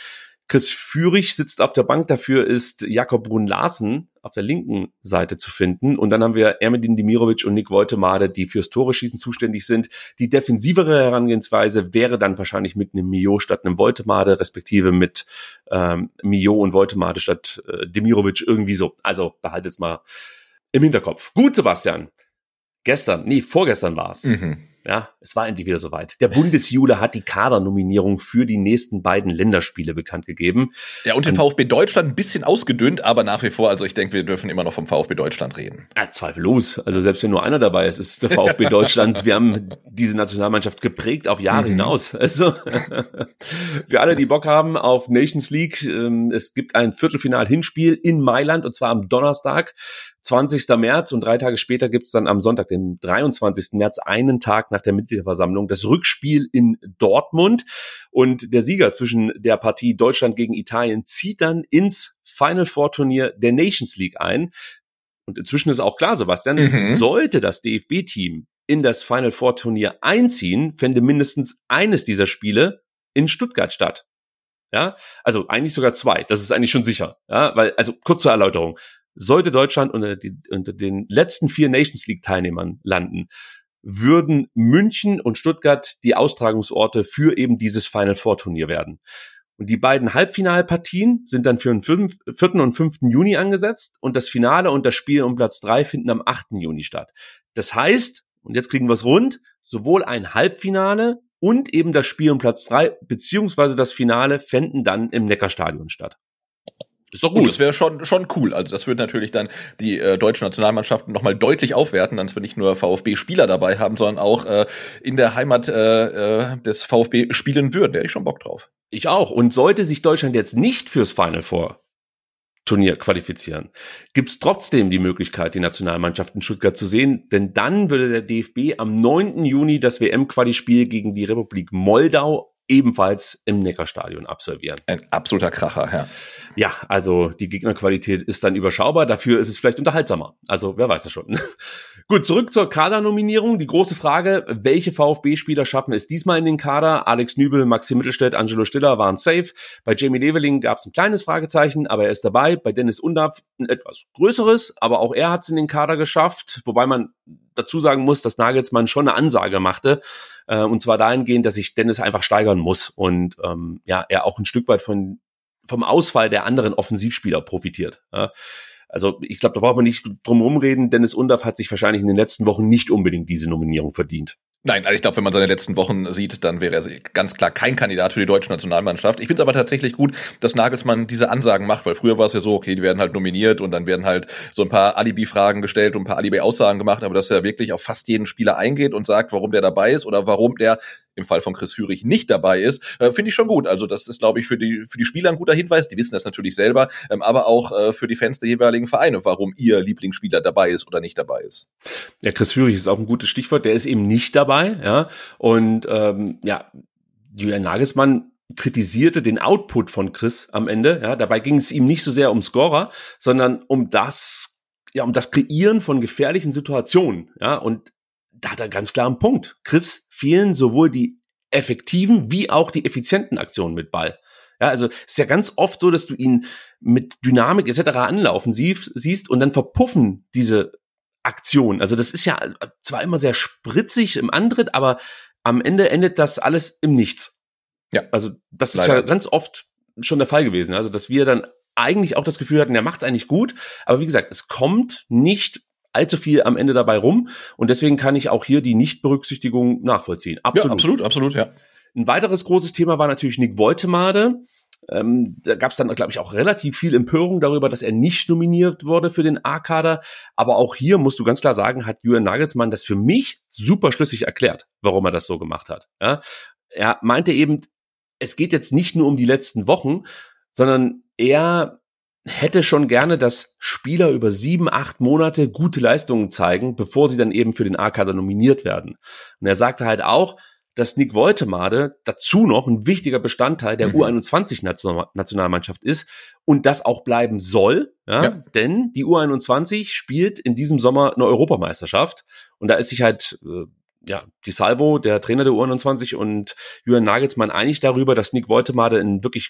Chris Führig sitzt auf der Bank, dafür ist Jakob Brun-Larsen auf der linken Seite zu finden. Und dann haben wir Ermedin Demirovic und Nick Woltemade, die fürs Tore-Schießen zuständig sind. Die defensivere Herangehensweise wäre dann wahrscheinlich mit einem Mio statt einem Woltemade, respektive mit ähm, Mio und Woltemade statt äh, Demirovic, irgendwie so. Also behaltet es mal im Hinterkopf. Gut, Sebastian. Gestern, nee, vorgestern war's. Mhm. Ja, es war endlich wieder soweit. Der Bundesjule hat die Kadernominierung für die nächsten beiden Länderspiele bekannt gegeben. Ja, und den VfB Deutschland ein bisschen ausgedünnt, aber nach wie vor, also ich denke, wir dürfen immer noch vom VfB Deutschland reden. Ja, zweifellos. Also selbst wenn nur einer dabei ist, ist der VfB Deutschland. Wir haben diese Nationalmannschaft geprägt auf Jahre mhm. hinaus. Also für alle, die Bock haben auf Nations League, es gibt ein Viertelfinal-Hinspiel in Mailand und zwar am Donnerstag, zwanzigsten März, und drei Tage später gibt's dann am Sonntag, den dreiundzwanzigsten März, einen Tag nach der Mitgliederversammlung, das Rückspiel in Dortmund. Und der Sieger zwischen der Partie Deutschland gegen Italien zieht dann ins Final Four Turnier der Nations League ein. Und inzwischen ist auch klar, Sebastian, mhm. sollte das D F B-Team in das Final Four Turnier einziehen, fände mindestens eines dieser Spiele in Stuttgart statt. Ja, also eigentlich sogar zwei. Das ist eigentlich schon sicher. Ja, weil, also kurz zur Erläuterung. Sollte Deutschland unter, die, unter den letzten vier Nations League Teilnehmern landen, würden München und Stuttgart die Austragungsorte für eben dieses Final Four Turnier werden. Und die beiden Halbfinalpartien sind dann für den vierten und fünften Juni angesetzt und das Finale und das Spiel um Platz drei finden am achten Juni statt. Das heißt, und jetzt kriegen wir es rund, sowohl ein Halbfinale und eben das Spiel um Platz drei beziehungsweise das Finale fänden dann im Neckarstadion statt. Ist doch gut. Und das wäre schon schon cool. Also das würde natürlich dann die äh, deutschen Nationalmannschaften nochmal deutlich aufwerten, dass wir nicht nur VfB-Spieler dabei haben, sondern auch äh, in der Heimat äh, äh, des VfB spielen würden. Da hätte ich schon Bock drauf. Ich auch. Und sollte sich Deutschland jetzt nicht fürs Final Four Turnier qualifizieren, gibt's trotzdem die Möglichkeit, die Nationalmannschaft in Stuttgart zu sehen, denn dann würde der D F B am neunten Juni das W M-Quali-Spiel gegen die Republik Moldau ebenfalls im Neckarstadion absolvieren. Ein absoluter Kracher, ja. Ja, also die Gegnerqualität ist dann überschaubar, dafür ist es vielleicht unterhaltsamer. Also wer weiß das schon. Gut, zurück zur Kadernominierung. Die große Frage, welche VfB-Spieler schaffen es diesmal in den Kader? Alex Nübel, Maxim Mittelstädt, Angelo Stiller waren safe. Bei Jamie Leveling gab es ein kleines Fragezeichen, aber er ist dabei. Bei Dennis Undaff ein etwas größeres, aber auch er hat es in den Kader geschafft. Wobei man dazu sagen muss, dass Nagelsmann schon eine Ansage machte. Äh, und zwar dahingehend, dass sich Dennis einfach steigern muss und ähm, ja er auch ein Stück weit von vom Ausfall der anderen Offensivspieler profitiert. Ja. Also ich glaube, da braucht man nicht drum rumreden. Dennis Undaff hat sich wahrscheinlich in den letzten Wochen nicht unbedingt diese Nominierung verdient. Nein, also ich glaube, wenn man seine letzten Wochen sieht, dann wäre er ganz klar kein Kandidat für die deutsche Nationalmannschaft. Ich finde es aber tatsächlich gut, dass Nagelsmann diese Ansagen macht, weil früher war es ja so, okay, die werden halt nominiert und dann werden halt so ein paar Alibi-Fragen gestellt und ein paar Alibi-Aussagen gemacht, aber dass er wirklich auf fast jeden Spieler eingeht und sagt, warum der dabei ist oder warum der im Fall von Chris Führig nicht dabei ist, äh, finde ich schon gut. Also das ist, glaube ich, für die für die Spieler ein guter Hinweis. Die wissen das natürlich selber, ähm, aber auch äh, für die Fans der jeweiligen Vereine, warum ihr Lieblingsspieler dabei ist oder nicht dabei ist. Ja, Chris Führig ist auch ein gutes Stichwort. Der ist eben nicht dabei, ja. Und ähm, ja, Julian Nagelsmann kritisierte den Output von Chris am Ende. Ja, dabei ging es ihm nicht so sehr um Scorer, sondern um das, ja, um das Kreieren von gefährlichen Situationen. Ja, und da hat er ganz klar einen Punkt. Chris fehlen sowohl die effektiven wie auch die effizienten Aktionen mit Ball. Ja, also es ist ja ganz oft so, dass du ihn mit Dynamik et cetera anlaufen siehst und dann verpuffen diese Aktionen. Also das ist ja zwar immer sehr spritzig im Antritt, aber am Ende endet das alles im Nichts. Ja, also das leider. ist ja ganz oft schon der Fall gewesen. Also dass wir dann eigentlich auch das Gefühl hatten, der macht's eigentlich gut, aber wie gesagt, es kommt nicht allzu viel am Ende dabei rum und deswegen kann ich auch hier die Nichtberücksichtigung nachvollziehen. Absolut. Ja, absolut, absolut, ja. Ein weiteres großes Thema war natürlich Nick Woltemade. Ähm, da gab es dann, glaube ich, auch relativ viel Empörung darüber, dass er nicht nominiert wurde für den A-Kader. Aber auch hier musst du ganz klar sagen, hat Julian Nagelsmann das für mich super schlüssig erklärt, warum er das so gemacht hat. Ja? Er meinte eben, es geht jetzt nicht nur um die letzten Wochen, sondern er hätte schon gerne, dass Spieler über sieben, acht Monate gute Leistungen zeigen, bevor sie dann eben für den A-Kader nominiert werden. Und er sagte halt auch, dass Nick Woltemade dazu noch ein wichtiger Bestandteil der mhm. U einundzwanzig-Nationalmannschaft ist und das auch bleiben soll, ja, ja. Denn die U einundzwanzig spielt in diesem Sommer eine Europameisterschaft und da ist sich halt äh, ja Di Salvo, der Trainer der U einundzwanzig, und Julian Nagelsmann einig darüber, dass Nick Woltemade ein wirklich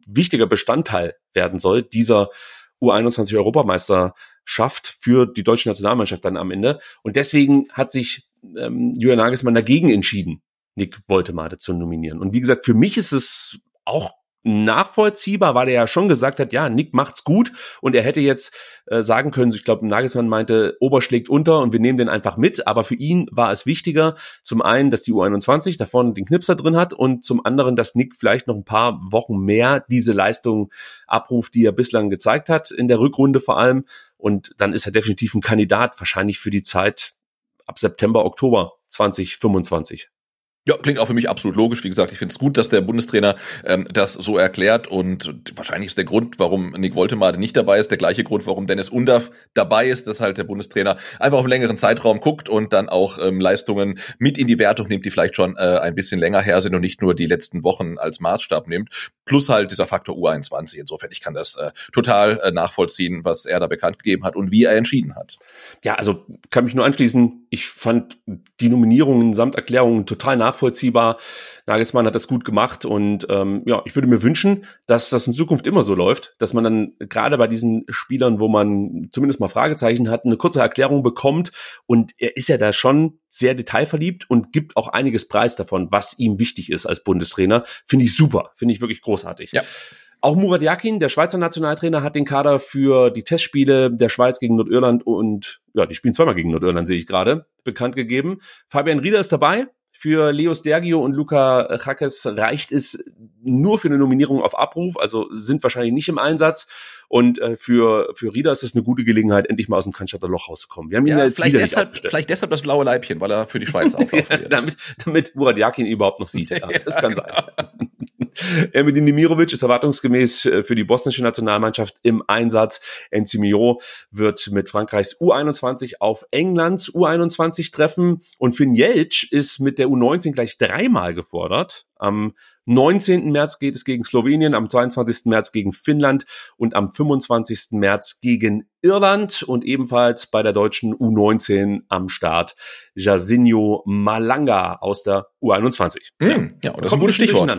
wichtiger Bestandteil werden soll, dieser U einundzwanzig Europameisterschaft für die deutsche Nationalmannschaft dann am Ende. Und deswegen hat sich ähm, Julian Nagelsmann dagegen entschieden, Nick Woltemade zu nominieren. Und wie gesagt, für mich ist es auch nachvollziehbar, weil er ja schon gesagt hat, ja, Nick macht's gut und er hätte jetzt äh, sagen können, ich glaube, Nagelsmann meinte, Ober schlägt unter und wir nehmen den einfach mit, aber für ihn war es wichtiger, zum einen, dass die U einundzwanzig da vorne den Knipser drin hat und zum anderen, dass Nick vielleicht noch ein paar Wochen mehr diese Leistung abruft, die er bislang gezeigt hat, in der Rückrunde vor allem, und dann ist er definitiv ein Kandidat, wahrscheinlich für die Zeit ab September, Oktober zwanzig fünfundzwanzig. Ja, klingt auch für mich absolut logisch. Wie gesagt, ich finde es gut, dass der Bundestrainer ähm, das so erklärt und wahrscheinlich ist der Grund, warum Nick Woltemade nicht dabei ist, der gleiche Grund, warum Dennis Undaff dabei ist, dass halt der Bundestrainer einfach auf einen längeren Zeitraum guckt und dann auch ähm, Leistungen mit in die Wertung nimmt, die vielleicht schon äh, ein bisschen länger her sind und nicht nur die letzten Wochen als Maßstab nimmt. Plus halt dieser Faktor U einundzwanzig. Insofern, ich kann das äh, total äh, nachvollziehen, was er da bekannt gegeben hat und wie er entschieden hat. Ja, also kann mich nur anschließen. Ich fand die Nominierungen samt Erklärungen total nachvollziehbar. Nachvollziehbar. Nagelsmann hat das gut gemacht und ähm, ja, ich würde mir wünschen, dass das in Zukunft immer so läuft, dass man dann gerade bei diesen Spielern, wo man zumindest mal Fragezeichen hat, eine kurze Erklärung bekommt und er ist ja da schon sehr detailverliebt und gibt auch einiges Preis davon, was ihm wichtig ist als Bundestrainer. Finde ich super, finde ich wirklich großartig. Ja. Auch Murat Yakin, der Schweizer Nationaltrainer, hat den Kader für die Testspiele der Schweiz gegen Nordirland und ja, die spielen zweimal gegen Nordirland, sehe ich gerade, bekannt gegeben. Fabian Rieder ist dabei. Für Leo Stergio und Luka Jaques reicht es nur für eine Nominierung auf Abruf, also sind wahrscheinlich nicht im Einsatz. Und äh, für für Rieder ist es eine gute Gelegenheit, endlich mal aus dem Cannstatter Loch rauszukommen. Wir haben ihn ja, ja jetzt vielleicht wieder deshalb, nicht aufgestellt. Vielleicht deshalb das blaue Leibchen, weil er für die Schweiz auflaufen wird. damit, damit Murat Yakin ihn überhaupt noch sieht. Ja, das kann sein. Ermedin Demirovic ist erwartungsgemäß für die bosnische Nationalmannschaft im Einsatz. Enzimio wird mit Frankreichs U einundzwanzig auf Englands U einundzwanzig treffen. Und Finn Jeltsch ist mit der U neunzehn gleich dreimal gefordert. Am neunzehnten März geht es gegen Slowenien, am zweiundzwanzigsten März gegen Finnland und am fünfundzwanzigsten März gegen Irland. Und ebenfalls bei der deutschen U neunzehn am Start Jairzinho Malanga aus der U einundzwanzig. Mhm. Ja, und das ist ein gutes Stichwort.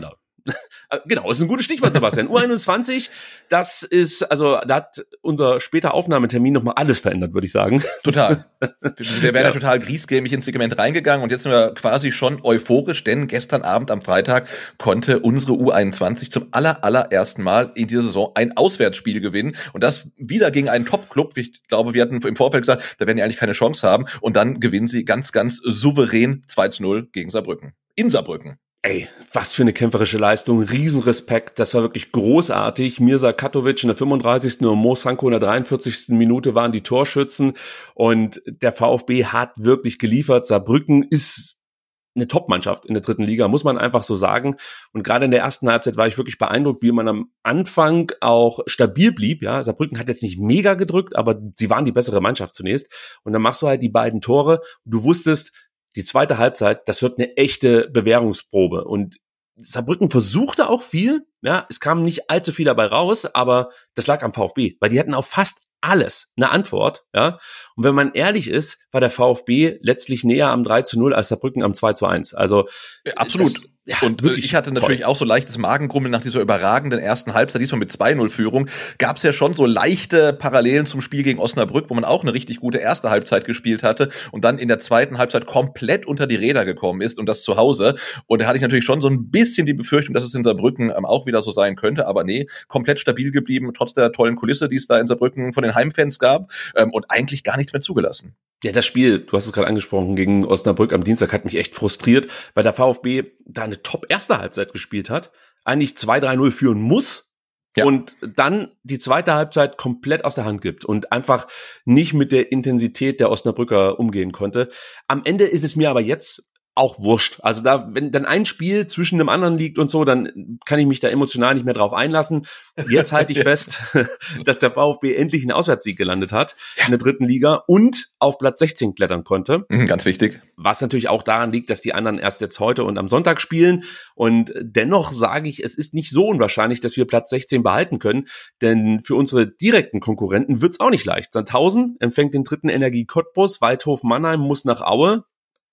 Genau, ist ein gutes Stichwort, Sebastian. U einundzwanzig, das ist, also da hat unser später Aufnahmetermin nochmal alles verändert, würde ich sagen. Total. Wir wären ja total griesgrämig ins Segment reingegangen und jetzt sind wir quasi schon euphorisch, denn gestern Abend am Freitag konnte unsere U einundzwanzig zum aller, allerersten Mal in dieser Saison ein Auswärtsspiel gewinnen und das wieder gegen einen Top-Club. Ich glaube, wir hatten im Vorfeld gesagt, da werden die eigentlich keine Chance haben und dann gewinnen sie ganz, ganz souverän zwei zu null gegen Saarbrücken. In Saarbrücken. Ey, was für eine kämpferische Leistung, Riesenrespekt, das war wirklich großartig. Mirza Katovic in der fünfunddreißigsten und Mo Sanko in der dreiundvierzigsten Minute waren die Torschützen und der VfB hat wirklich geliefert. Saarbrücken ist eine Top-Mannschaft in der dritten Liga, muss man einfach so sagen. Und gerade in der ersten Halbzeit war ich wirklich beeindruckt, wie man am Anfang auch stabil blieb. Ja, Saarbrücken hat jetzt nicht mega gedrückt, aber sie waren die bessere Mannschaft zunächst. Und dann machst du halt die beiden Tore. Du wusstest, die zweite Halbzeit, das wird eine echte Bewährungsprobe. Und Saarbrücken versuchte auch viel. Ja, es kam nicht allzu viel dabei raus, aber das lag am VfB, weil die hatten auf fast alles eine Antwort. Ja, und wenn man ehrlich ist, war der VfB letztlich näher am drei zu null als Saarbrücken am zwei zu eins. Also ja, absolut. Das, ja, und ich hatte natürlich toll. auch so leichtes Magengrummeln nach dieser überragenden ersten Halbzeit, diesmal mit zwei null Führung. Gab es ja schon so leichte Parallelen zum Spiel gegen Osnabrück, wo man auch eine richtig gute erste Halbzeit gespielt hatte und dann in der zweiten Halbzeit komplett unter die Räder gekommen ist und das zu Hause. Und da hatte ich natürlich schon so ein bisschen die Befürchtung, dass es in Saarbrücken ähm, auch wieder so sein könnte. Aber nee, komplett stabil geblieben, trotz der tollen Kulisse, die es da in Saarbrücken von den Heimfans gab ähm, und eigentlich gar nichts mehr zugelassen. Ja, das Spiel, du hast es gerade angesprochen, gegen Osnabrück am Dienstag hat mich echt frustriert, weil der VfB da eine top-erste Halbzeit gespielt hat, eigentlich zwei drei null führen muss ja. und dann die zweite Halbzeit komplett aus der Hand gibt und einfach nicht mit der Intensität der Osnabrücker umgehen konnte. Am Ende ist es mir aber jetzt auch wurscht. Also da, wenn dann ein Spiel zwischen dem anderen liegt und so, dann kann ich mich da emotional nicht mehr drauf einlassen. Jetzt halte ich fest, dass der VfB endlich einen Auswärtssieg gelandet hat ja. in der dritten Liga und auf Platz sechzehn klettern konnte. Mhm, ganz wichtig. Was natürlich auch daran liegt, dass die anderen erst jetzt heute und am Sonntag spielen. Und dennoch sage ich, es ist nicht so unwahrscheinlich, dass wir Platz sechzehn behalten können, denn für unsere direkten Konkurrenten wird's auch nicht leicht. Sandhausen empfängt den dritten Energie Cottbus, Waldhof Mannheim muss nach Aue.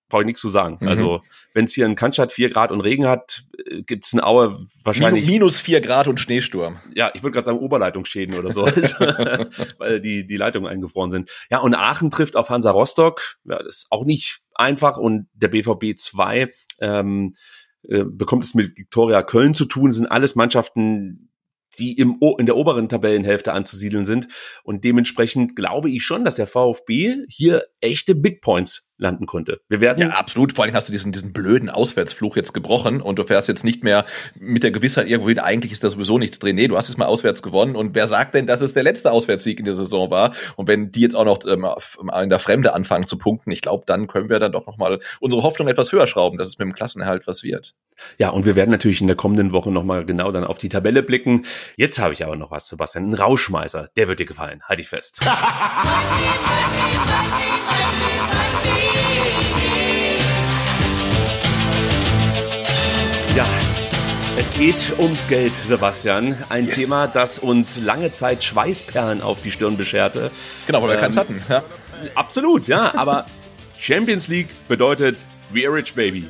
brauche ich nichts zu sagen. Mhm. Also wenn es hier in Cannstatt vier Grad und Regen hat, gibt es in Aue wahrscheinlich... Minus vier Grad und Schneesturm. Ja, ich würde gerade sagen Oberleitungsschäden oder so, weil die, die Leitungen eingefroren sind. Ja, und Aachen trifft auf Hansa Rostock. Ja, das ist auch nicht einfach. Und der B V B zwei ähm, äh, bekommt es mit Viktoria Köln zu tun. Das sind alles Mannschaften, die im o- in der oberen Tabellenhälfte anzusiedeln sind. Und dementsprechend glaube ich schon, dass der VfB hier echte Big Points landen konnte. Wir werden Ja, absolut. Vor allem hast du diesen, diesen blöden Auswärtsfluch jetzt gebrochen und du fährst jetzt nicht mehr mit der Gewissheit irgendwo hin, eigentlich ist da sowieso nichts drin. Nee, du hast es mal auswärts gewonnen und wer sagt denn, dass es der letzte Auswärtssieg in der Saison war? Und wenn die jetzt auch noch ähm, in der Fremde anfangen zu punkten, ich glaube, dann können wir dann doch nochmal unsere Hoffnung etwas höher schrauben, dass es mit dem Klassenerhalt was wird. Ja, und wir werden natürlich in der kommenden Woche nochmal genau dann auf die Tabelle blicken. Jetzt habe ich aber noch was, Sebastian. Ein Rauschmeißer, der wird dir gefallen. Halt dich fest. Ja, es geht ums Geld, Sebastian. Ein yes. Thema, das uns lange Zeit Schweißperlen auf die Stirn bescherte. Genau, weil wir ähm, keins hatten. Ja. Absolut, ja, aber Champions League bedeutet We are rich, baby.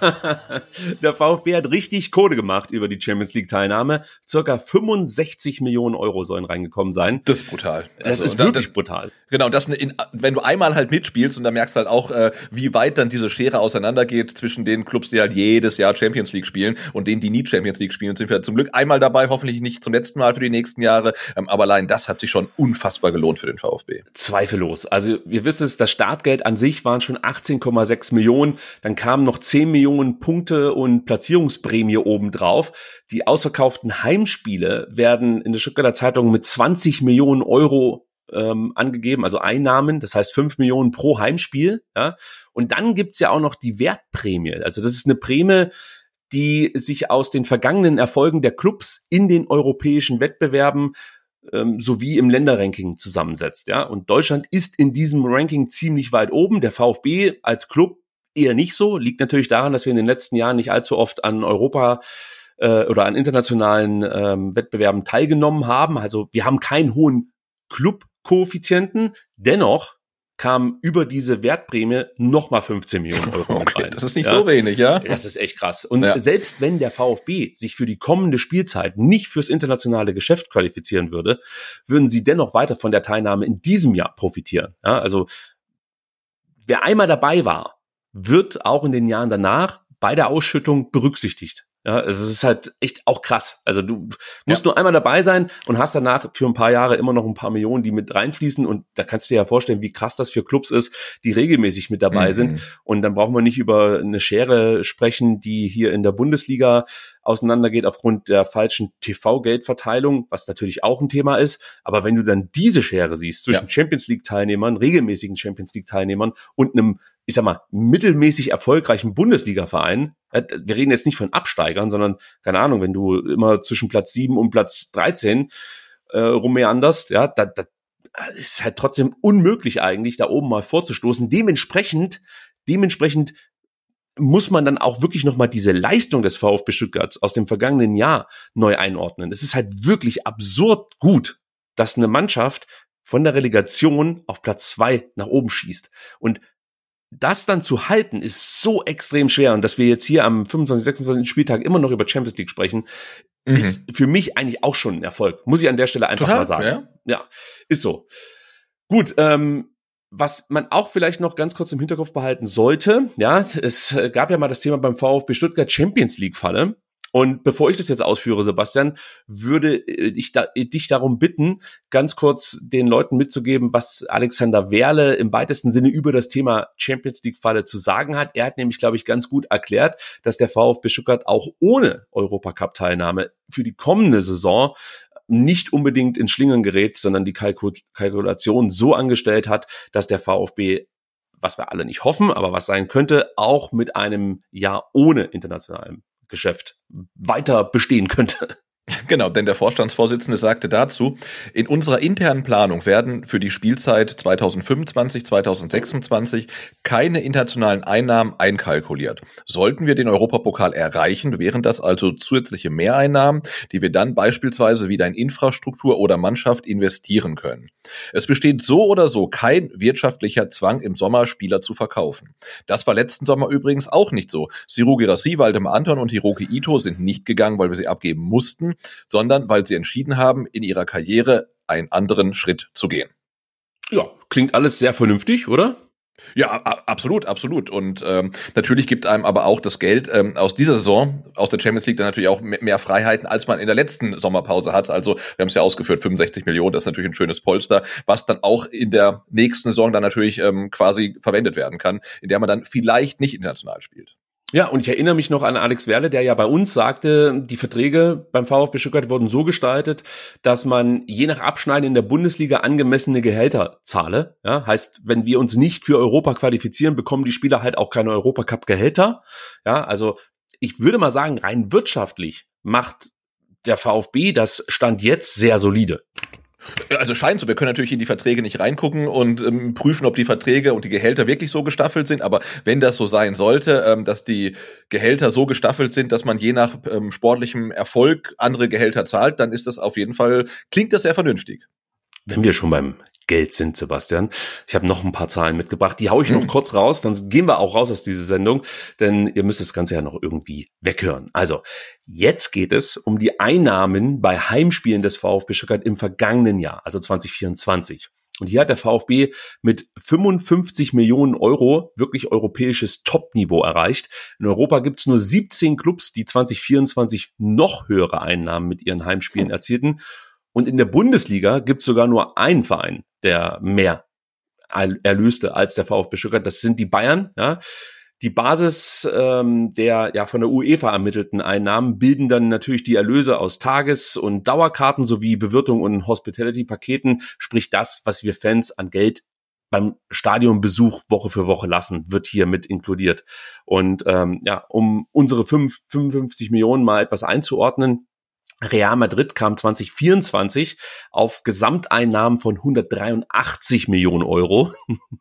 Der VfB hat richtig Kohle gemacht über die Champions League Teilnahme. Circa fünfundsechzig Millionen Euro sollen reingekommen sein. Das ist brutal. Das also, ist wirklich da, brutal. Genau, das in, wenn du einmal halt mitspielst und dann merkst halt auch, äh, wie weit dann diese Schere auseinandergeht zwischen den Clubs, die halt jedes Jahr Champions League spielen und denen, die nie Champions League spielen. Und sind wir zum Glück einmal dabei, hoffentlich nicht zum letzten Mal für die nächsten Jahre. Ähm, aber allein das hat sich schon unfassbar gelohnt für den VfB. Zweifellos. Also ihr wisst es, das Startgeld an sich waren schon achtzehn Komma sechs Millionen. Dann kamen noch zehn Millionen Punkte und Platzierungsprämie obendrauf. Die ausverkauften Heimspiele werden in der Stuttgarter Zeitung mit zwanzig Millionen Euro ähm, angegeben, also Einnahmen, das heißt fünf Millionen pro Heimspiel. Ja? Und dann gibt's ja auch noch die Wertprämie. Also das ist eine Prämie, die sich aus den vergangenen Erfolgen der Clubs in den europäischen Wettbewerben ähm, sowie im Länderranking zusammensetzt. Ja? Und Deutschland ist in diesem Ranking ziemlich weit oben. Der VfB als Club eher nicht so. Liegt natürlich daran, dass wir in den letzten Jahren nicht allzu oft an Europa äh, oder an internationalen ähm, Wettbewerben teilgenommen haben. Also wir haben keinen hohen Club-Koeffizienten. Dennoch kam über diese Wertprämie nochmal fünfzehn Millionen Euro okay, rein. Das ist nicht ja? so wenig, ja? Das ist echt krass. Und ja. selbst wenn der VfB sich für die kommende Spielzeit nicht fürs internationale Geschäft qualifizieren würde, würden sie dennoch weiter von der Teilnahme in diesem Jahr profitieren. Ja? Also wer einmal dabei war, wird auch in den Jahren danach bei der Ausschüttung berücksichtigt. Ja, also es ist halt echt auch krass. Also du musst ja. nur einmal dabei sein und hast danach für ein paar Jahre immer noch ein paar Millionen, die mit reinfließen. Und da kannst du dir ja vorstellen, wie krass das für Clubs ist, die regelmäßig mit dabei mhm. sind. Und dann brauchen wir nicht über eine Schere sprechen, die hier in der Bundesliga auseinandergeht aufgrund der falschen T V-Geldverteilung, was natürlich auch ein Thema ist. Aber wenn du dann diese Schere siehst zwischen ja. Champions League-Teilnehmern, regelmäßigen Champions League-Teilnehmern und einem, ich sag mal, mittelmäßig erfolgreichen Bundesliga-Verein, wir reden jetzt nicht von Absteigern, sondern, keine Ahnung, wenn du immer zwischen Platz sieben und Platz dreizehn äh, rummeanderst, ja, da, da ist halt trotzdem unmöglich eigentlich, da oben mal vorzustoßen. Dementsprechend, dementsprechend muss man dann auch wirklich nochmal diese Leistung des VfB Stuttgart aus dem vergangenen Jahr neu einordnen. Es ist halt wirklich absurd gut, dass eine Mannschaft von der Relegation auf Platz zwei nach oben schießt. Und das dann zu halten, ist so extrem schwer. Und dass wir jetzt hier am fünfundzwanzigsten, sechsundzwanzigsten Spieltag immer noch über Champions League sprechen, mhm. ist für mich eigentlich auch schon ein Erfolg. Muss ich an der Stelle einfach Total, mal sagen. Ja? ja, ist so. Gut, ähm, was man auch vielleicht noch ganz kurz im Hinterkopf behalten sollte, ja, es gab ja mal das Thema beim VfB Stuttgart Champions League Falle. Und bevor ich das jetzt ausführe, Sebastian, würde ich da, dich darum bitten, ganz kurz den Leuten mitzugeben, was Alexander Werle im weitesten Sinne über das Thema Champions League Falle zu sagen hat. Er hat nämlich, glaube ich, ganz gut erklärt, dass der VfB Stuttgart auch ohne Europacup-Teilnahme für die kommende Saison nicht unbedingt ins Schlingern gerät, sondern die Kalkul- Kalkulation so angestellt hat, dass der VfB, was wir alle nicht hoffen, aber was sein könnte, auch mit einem Jahr ohne internationalen Geschäft weiter bestehen könnte. Genau, denn der Vorstandsvorsitzende sagte dazu, in unserer internen Planung werden für die Spielzeit zweitausendfünfundzwanzig, zweitausendsechsundzwanzig keine internationalen Einnahmen einkalkuliert. Sollten wir den Europapokal erreichen, wären das also zusätzliche Mehreinnahmen, die wir dann beispielsweise wieder in Infrastruktur oder Mannschaft investieren können. Es besteht so oder so kein wirtschaftlicher Zwang, im Sommer Spieler zu verkaufen. Das war letzten Sommer übrigens auch nicht so. Seru Girassi, Waldemar Anton und Hiroki Ito sind nicht gegangen, weil wir sie abgeben mussten, sondern weil sie entschieden haben, in ihrer Karriere einen anderen Schritt zu gehen. Ja, klingt alles sehr vernünftig, oder? Ja, a- absolut, absolut. Und ähm, natürlich gibt einem aber auch das Geld ähm, aus dieser Saison, aus der Champions League, dann natürlich auch mehr, mehr Freiheiten, als man in der letzten Sommerpause hat. Also wir haben es ja ausgeführt, fünfundsechzig Millionen, das ist natürlich ein schönes Polster, was dann auch in der nächsten Saison dann natürlich ähm, quasi verwendet werden kann, in der man dann vielleicht nicht international spielt. Ja, und ich erinnere mich noch an Alex Werle, der ja bei uns sagte, die Verträge beim VfB Stuttgart wurden so gestaltet, dass man je nach Abschneiden in der Bundesliga angemessene Gehälter zahle. Ja, heißt, wenn wir uns nicht für Europa qualifizieren, bekommen die Spieler halt auch keine Europacup-Gehälter. Ja, also ich würde mal sagen, rein wirtschaftlich macht der VfB das Stand jetzt sehr solide. Also scheint so, wir können natürlich in die Verträge nicht reingucken und ähm, prüfen, ob die Verträge und die Gehälter wirklich so gestaffelt sind, aber wenn das so sein sollte, ähm, dass die Gehälter so gestaffelt sind, dass man je nach ähm, sportlichem Erfolg andere Gehälter zahlt, dann ist das auf jeden Fall, klingt das sehr vernünftig. Wenn wir schon beim Geld sind, Sebastian, ich habe noch ein paar Zahlen mitgebracht, die hau ich noch hm. kurz raus, dann gehen wir auch raus aus dieser Sendung, denn ihr müsst das Ganze ja noch irgendwie weghören. Also, jetzt geht es um die Einnahmen bei Heimspielen des VfB Stuttgart im vergangenen Jahr, also zwanzig vierundzwanzig. Und hier hat der VfB mit fünfundfünfzig Millionen Euro wirklich europäisches Top-Niveau erreicht. In Europa gibt es nur siebzehn Clubs, die zwanzig vierundzwanzig noch höhere Einnahmen mit ihren Heimspielen hm. erzielten. Und in der Bundesliga gibt es sogar nur einen Verein, der mehr erlöste als der VfB Stuttgart. Das sind die Bayern. Ja. Die Basis ähm, der ja von der UEFA ermittelten Einnahmen bilden dann natürlich die Erlöse aus Tages- und Dauerkarten sowie Bewirtung und Hospitality-Paketen. Sprich das, was wir Fans an Geld beim Stadionbesuch Woche für Woche lassen, wird hier mit inkludiert. Und ähm, ja, um unsere fünfundfünfzig Millionen mal etwas einzuordnen, Real Madrid kam zwanzig vierundzwanzig auf Gesamteinnahmen von hundertdreiundachtzig Millionen Euro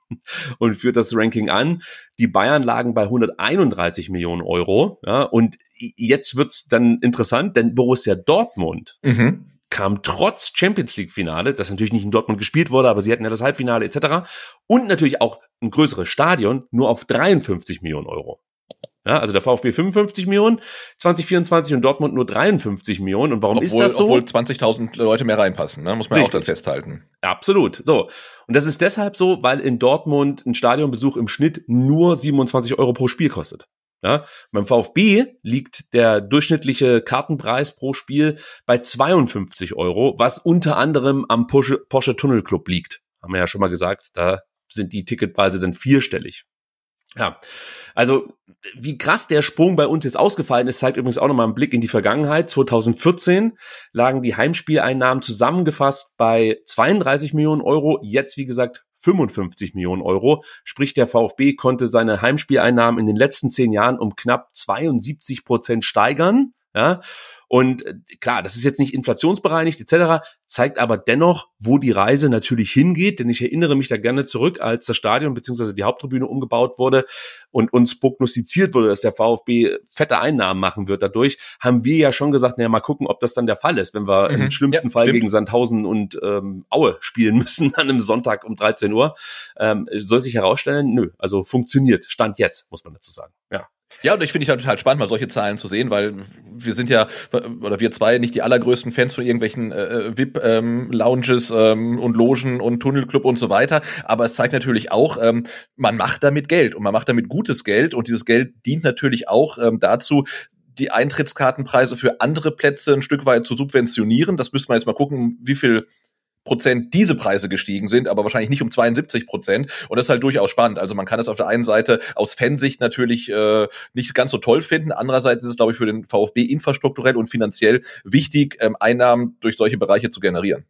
und führt das Ranking an. Die Bayern lagen bei hunderteinunddreißig Millionen Euro. Ja, und jetzt wird's dann interessant, denn Borussia Dortmund mhm. kam trotz Champions League Finale, das natürlich nicht in Dortmund gespielt wurde, aber sie hatten ja das Halbfinale et cetera und natürlich auch ein größeres Stadion, nur auf dreiundfünfzig Millionen Euro. Ja, also der VfB fünfundfünfzig Millionen, zwanzig vierundzwanzig und Dortmund nur dreiundfünfzig Millionen. Und warum obwohl, ist das so? Obwohl zwanzigtausend Leute mehr reinpassen, ne? Muss man Richtig. Auch dann festhalten. Absolut. So. Und das ist deshalb so, weil in Dortmund ein Stadionbesuch im Schnitt nur siebenundzwanzig Euro pro Spiel kostet. Ja, beim VfB liegt der durchschnittliche Kartenpreis pro Spiel bei zweiundfünfzig Euro, was unter anderem am Porsche, Porsche Tunnel Club liegt. Haben wir ja schon mal gesagt, da sind die Ticketpreise dann vierstellig. Ja, also wie krass der Sprung bei uns jetzt ausgefallen ist, zeigt übrigens auch nochmal einen Blick in die Vergangenheit. zweitausendvierzehn lagen die Heimspieleinnahmen zusammengefasst bei zweiunddreißig Millionen Euro, jetzt wie gesagt fünfundfünfzig Millionen Euro. Sprich, der VfB konnte seine Heimspieleinnahmen in den letzten zehn Jahren um knapp zweiundsiebzig Prozent steigern. Ja, und klar, das ist jetzt nicht inflationsbereinigt et cetera, zeigt aber dennoch, wo die Reise natürlich hingeht, denn ich erinnere mich da gerne zurück, als das Stadion bzw. die Haupttribüne umgebaut wurde und uns prognostiziert wurde, dass der VfB fette Einnahmen machen wird dadurch, haben wir ja schon gesagt, naja, mal gucken, ob das dann der Fall ist, wenn wir mhm. im schlimmsten ja, Fall stimmt. gegen Sandhausen und ähm, Aue spielen müssen an einem Sonntag um dreizehn Uhr. Ähm, soll sich herausstellen, nö, also funktioniert, Stand jetzt, muss man dazu sagen, ja. Ja, und ich finde ich halt total spannend, mal solche Zahlen zu sehen, weil wir sind ja, oder wir zwei, nicht die allergrößten Fans von irgendwelchen äh, V I P-Lounges ähm, und Logen und Tunnelclub und so weiter, aber es zeigt natürlich auch, ähm, man macht damit Geld und man macht damit gutes Geld und dieses Geld dient natürlich auch ähm, dazu, die Eintrittskartenpreise für andere Plätze ein Stück weit zu subventionieren. Das müsste man jetzt mal gucken, wie viel Prozent diese Preise gestiegen sind, aber wahrscheinlich nicht um zweiundsiebzig Prozent. Und das ist halt durchaus spannend. Also man kann es auf der einen Seite aus Fansicht natürlich äh, nicht ganz so toll finden. Andererseits ist es, glaube ich, für den VfB infrastrukturell und finanziell wichtig, ähm, Einnahmen durch solche Bereiche zu generieren.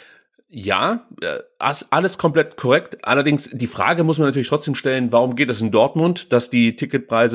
Ja, alles komplett korrekt. Allerdings, die Frage muss man natürlich trotzdem stellen, warum geht es in Dortmund, dass die Ticketpreise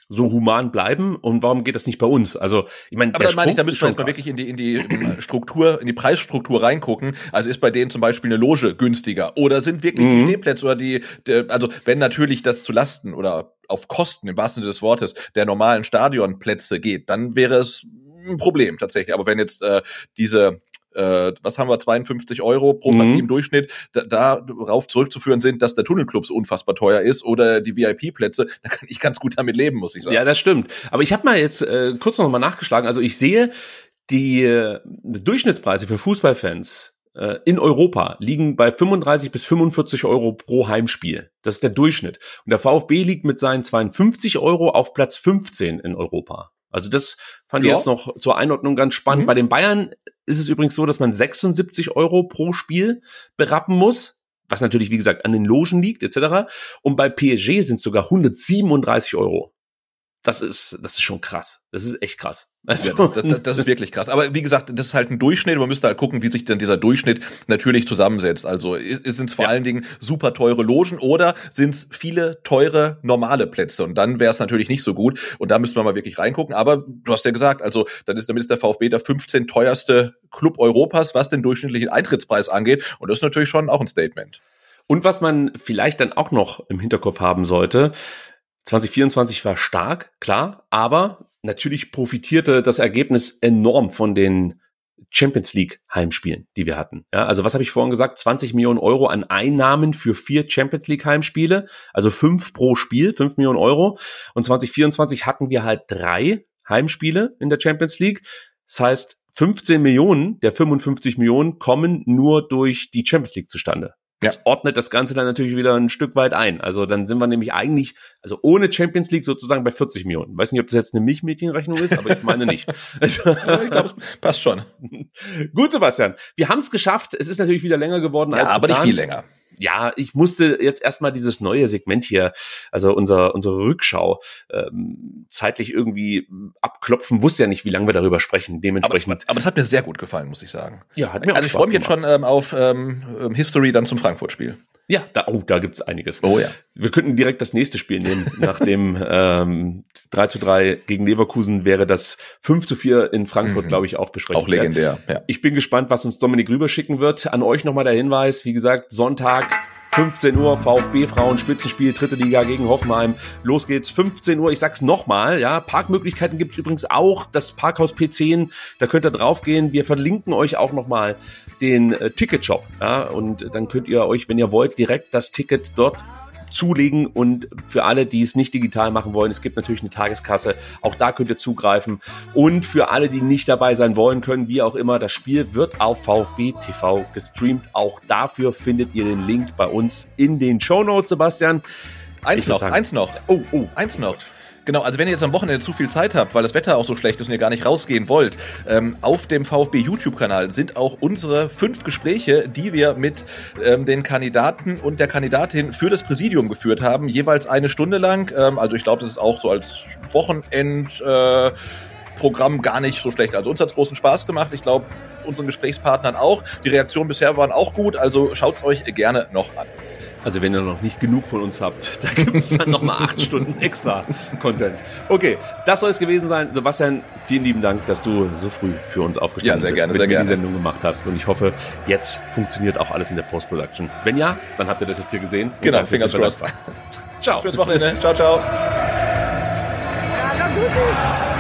so human bleiben und warum geht das nicht bei uns? Also, ich meine, aber der dann meine ich, da Sprung müssen ist wir schon jetzt mal krass. wirklich in die, in die Struktur, in die Preisstruktur reingucken. Also ist bei denen zum Beispiel eine Loge günstiger oder sind wirklich Mhm. die Stehplätze oder die, der, also wenn natürlich das zu Lasten oder auf Kosten im wahrsten Sinne des Wortes der normalen Stadionplätze geht, dann wäre es ein Problem tatsächlich. Aber wenn jetzt äh, diese Äh, was haben wir, zweiundfünfzig Euro pro Partie Mhm. im Durchschnitt, da, darauf zurückzuführen sind, dass der Tunnelclub so unfassbar teuer ist oder die V I P-Plätze, da kann ich ganz gut damit leben, muss ich sagen. Ja, das stimmt. Aber ich habe mal jetzt äh, kurz noch mal nachgeschlagen. Also ich sehe, die äh, Durchschnittspreise für Fußballfans äh, in Europa liegen bei fünfunddreißig bis fünfundvierzig Euro pro Heimspiel. Das ist der Durchschnitt. Und der VfB liegt mit seinen zweiundfünfzig Euro auf Platz fünfzehn in Europa. Also das fand Ja. ich jetzt noch zur Einordnung ganz spannend. Mhm. Bei den Bayern ist es übrigens so, dass man sechsundsiebzig Euro pro Spiel berappen muss, was natürlich, wie gesagt, an den Logen liegt et cetera. Und bei P S G sind es sogar hundertsiebenunddreißig Euro. Das ist, das ist schon krass. Das ist echt krass. Also, Ja, das, das, das ist wirklich krass. Aber wie gesagt, das ist halt ein Durchschnitt. Man müsste halt gucken, wie sich denn dieser Durchschnitt natürlich zusammensetzt. Also sind es vor Ja. allen Dingen super teure Logen oder sind es viele teure normale Plätze? Und dann wäre es natürlich nicht so gut. Und da müsste man mal wirklich reingucken. Aber du hast ja gesagt, also dann ist, damit ist der VfB der fünfzehn teuerste Club Europas, was den durchschnittlichen Eintrittspreis angeht. Und das ist natürlich schon auch ein Statement. Und was man vielleicht dann auch noch im Hinterkopf haben sollte, zwanzig vierundzwanzig war stark, klar, aber natürlich profitierte das Ergebnis enorm von den Champions League Heimspielen, die wir hatten. Ja, also was habe ich vorhin gesagt? zwanzig Millionen Euro an Einnahmen für vier Champions League Heimspiele, also fünf pro Spiel, fünf Millionen Euro. Und zwanzig vierundzwanzig hatten wir halt drei Heimspiele in der Champions League. Das heißt, fünfzehn Millionen der fünfundfünfzig Millionen kommen nur durch die Champions League zustande. Das Ja. ordnet das Ganze dann natürlich wieder ein Stück weit ein. Also dann sind wir nämlich eigentlich, also ohne Champions League sozusagen bei vierzig Millionen. Weiß nicht, ob das jetzt eine Milchmädchenrechnung ist, aber ich meine nicht. Ja, ich glaube, passt schon. Gut, Sebastian. Wir haben es geschafft. Es ist natürlich wieder länger geworden Ja, als aber nicht geplant. viel länger. Ja, ich musste jetzt erstmal dieses neue Segment hier, also unser, unsere Rückschau, ähm, zeitlich irgendwie abklopfen. Wusste ja nicht, wie lange wir darüber sprechen. Aber, Dementsprechend. aber das hat mir sehr gut gefallen, muss ich sagen. Ja, hat mir auch Also ich Spaß freue mich jetzt gemacht. schon ähm, auf ähm, History dann zum Frankfurt-Spiel. Ja, da, oh, da gibt's einiges. Oh ja. Wir könnten direkt das nächste Spiel nehmen. Nach dem ähm, drei zu drei gegen Leverkusen wäre das fünf zu vier in Frankfurt, Mhm. glaube ich, auch besprechen. Auch legendär, ja. Ich bin gespannt, was uns Dominik rüberschicken wird. An euch nochmal der Hinweis, wie gesagt, Sonntag, fünfzehn Uhr, VfB Frauen, Spitzenspiel, dritte Liga gegen Hoffenheim. Los geht's, fünfzehn Uhr, ich sag's nochmal, ja, Parkmöglichkeiten gibt es übrigens auch, das Parkhaus P zehn, da könnt ihr draufgehen. Wir verlinken euch auch nochmal den äh, Ticketshop, ja, und dann könnt ihr euch, wenn ihr wollt, direkt das Ticket dort zulegen und für alle, die es nicht digital machen wollen, es gibt natürlich eine Tageskasse, auch da könnt ihr zugreifen und für alle, die nicht dabei sein wollen können, wie auch immer, das Spiel wird auf VfB T V gestreamt, auch dafür findet ihr den Link bei uns in den Shownotes, Sebastian. Eins Ich würd noch, sagen- eins noch. Oh, oh. Eins noch. Genau, also wenn ihr jetzt am Wochenende zu viel Zeit habt, weil das Wetter auch so schlecht ist und ihr gar nicht rausgehen wollt, ähm, auf dem VfB YouTube-Kanal sind auch unsere fünf Gespräche, die wir mit ähm, den Kandidaten und der Kandidatin für das Präsidium geführt haben, jeweils eine Stunde lang. Ähm, also ich glaube, das ist auch so als Wochenend äh, Programm gar nicht so schlecht. Also uns hat's großen Spaß gemacht. Ich glaube, unseren Gesprächspartnern auch. Die Reaktionen bisher waren auch gut, also schaut's euch gerne noch an. Also wenn ihr noch nicht genug von uns habt, da gibt es dann nochmal acht Stunden extra Content. Okay, das soll es gewesen sein. Sebastian, vielen lieben Dank, dass du so früh für uns aufgestanden Ja, sehr bist, gerne, mit sehr mir gerne. die Sendung gemacht hast. Und ich hoffe, jetzt funktioniert auch alles in der Post-Production. Wenn ja, dann habt ihr das jetzt hier gesehen. Und Genau, danke fürs fingers crossed. Interesse. Ciao. Schönes Wochenende. Ciao, ciao. Ja, na gut.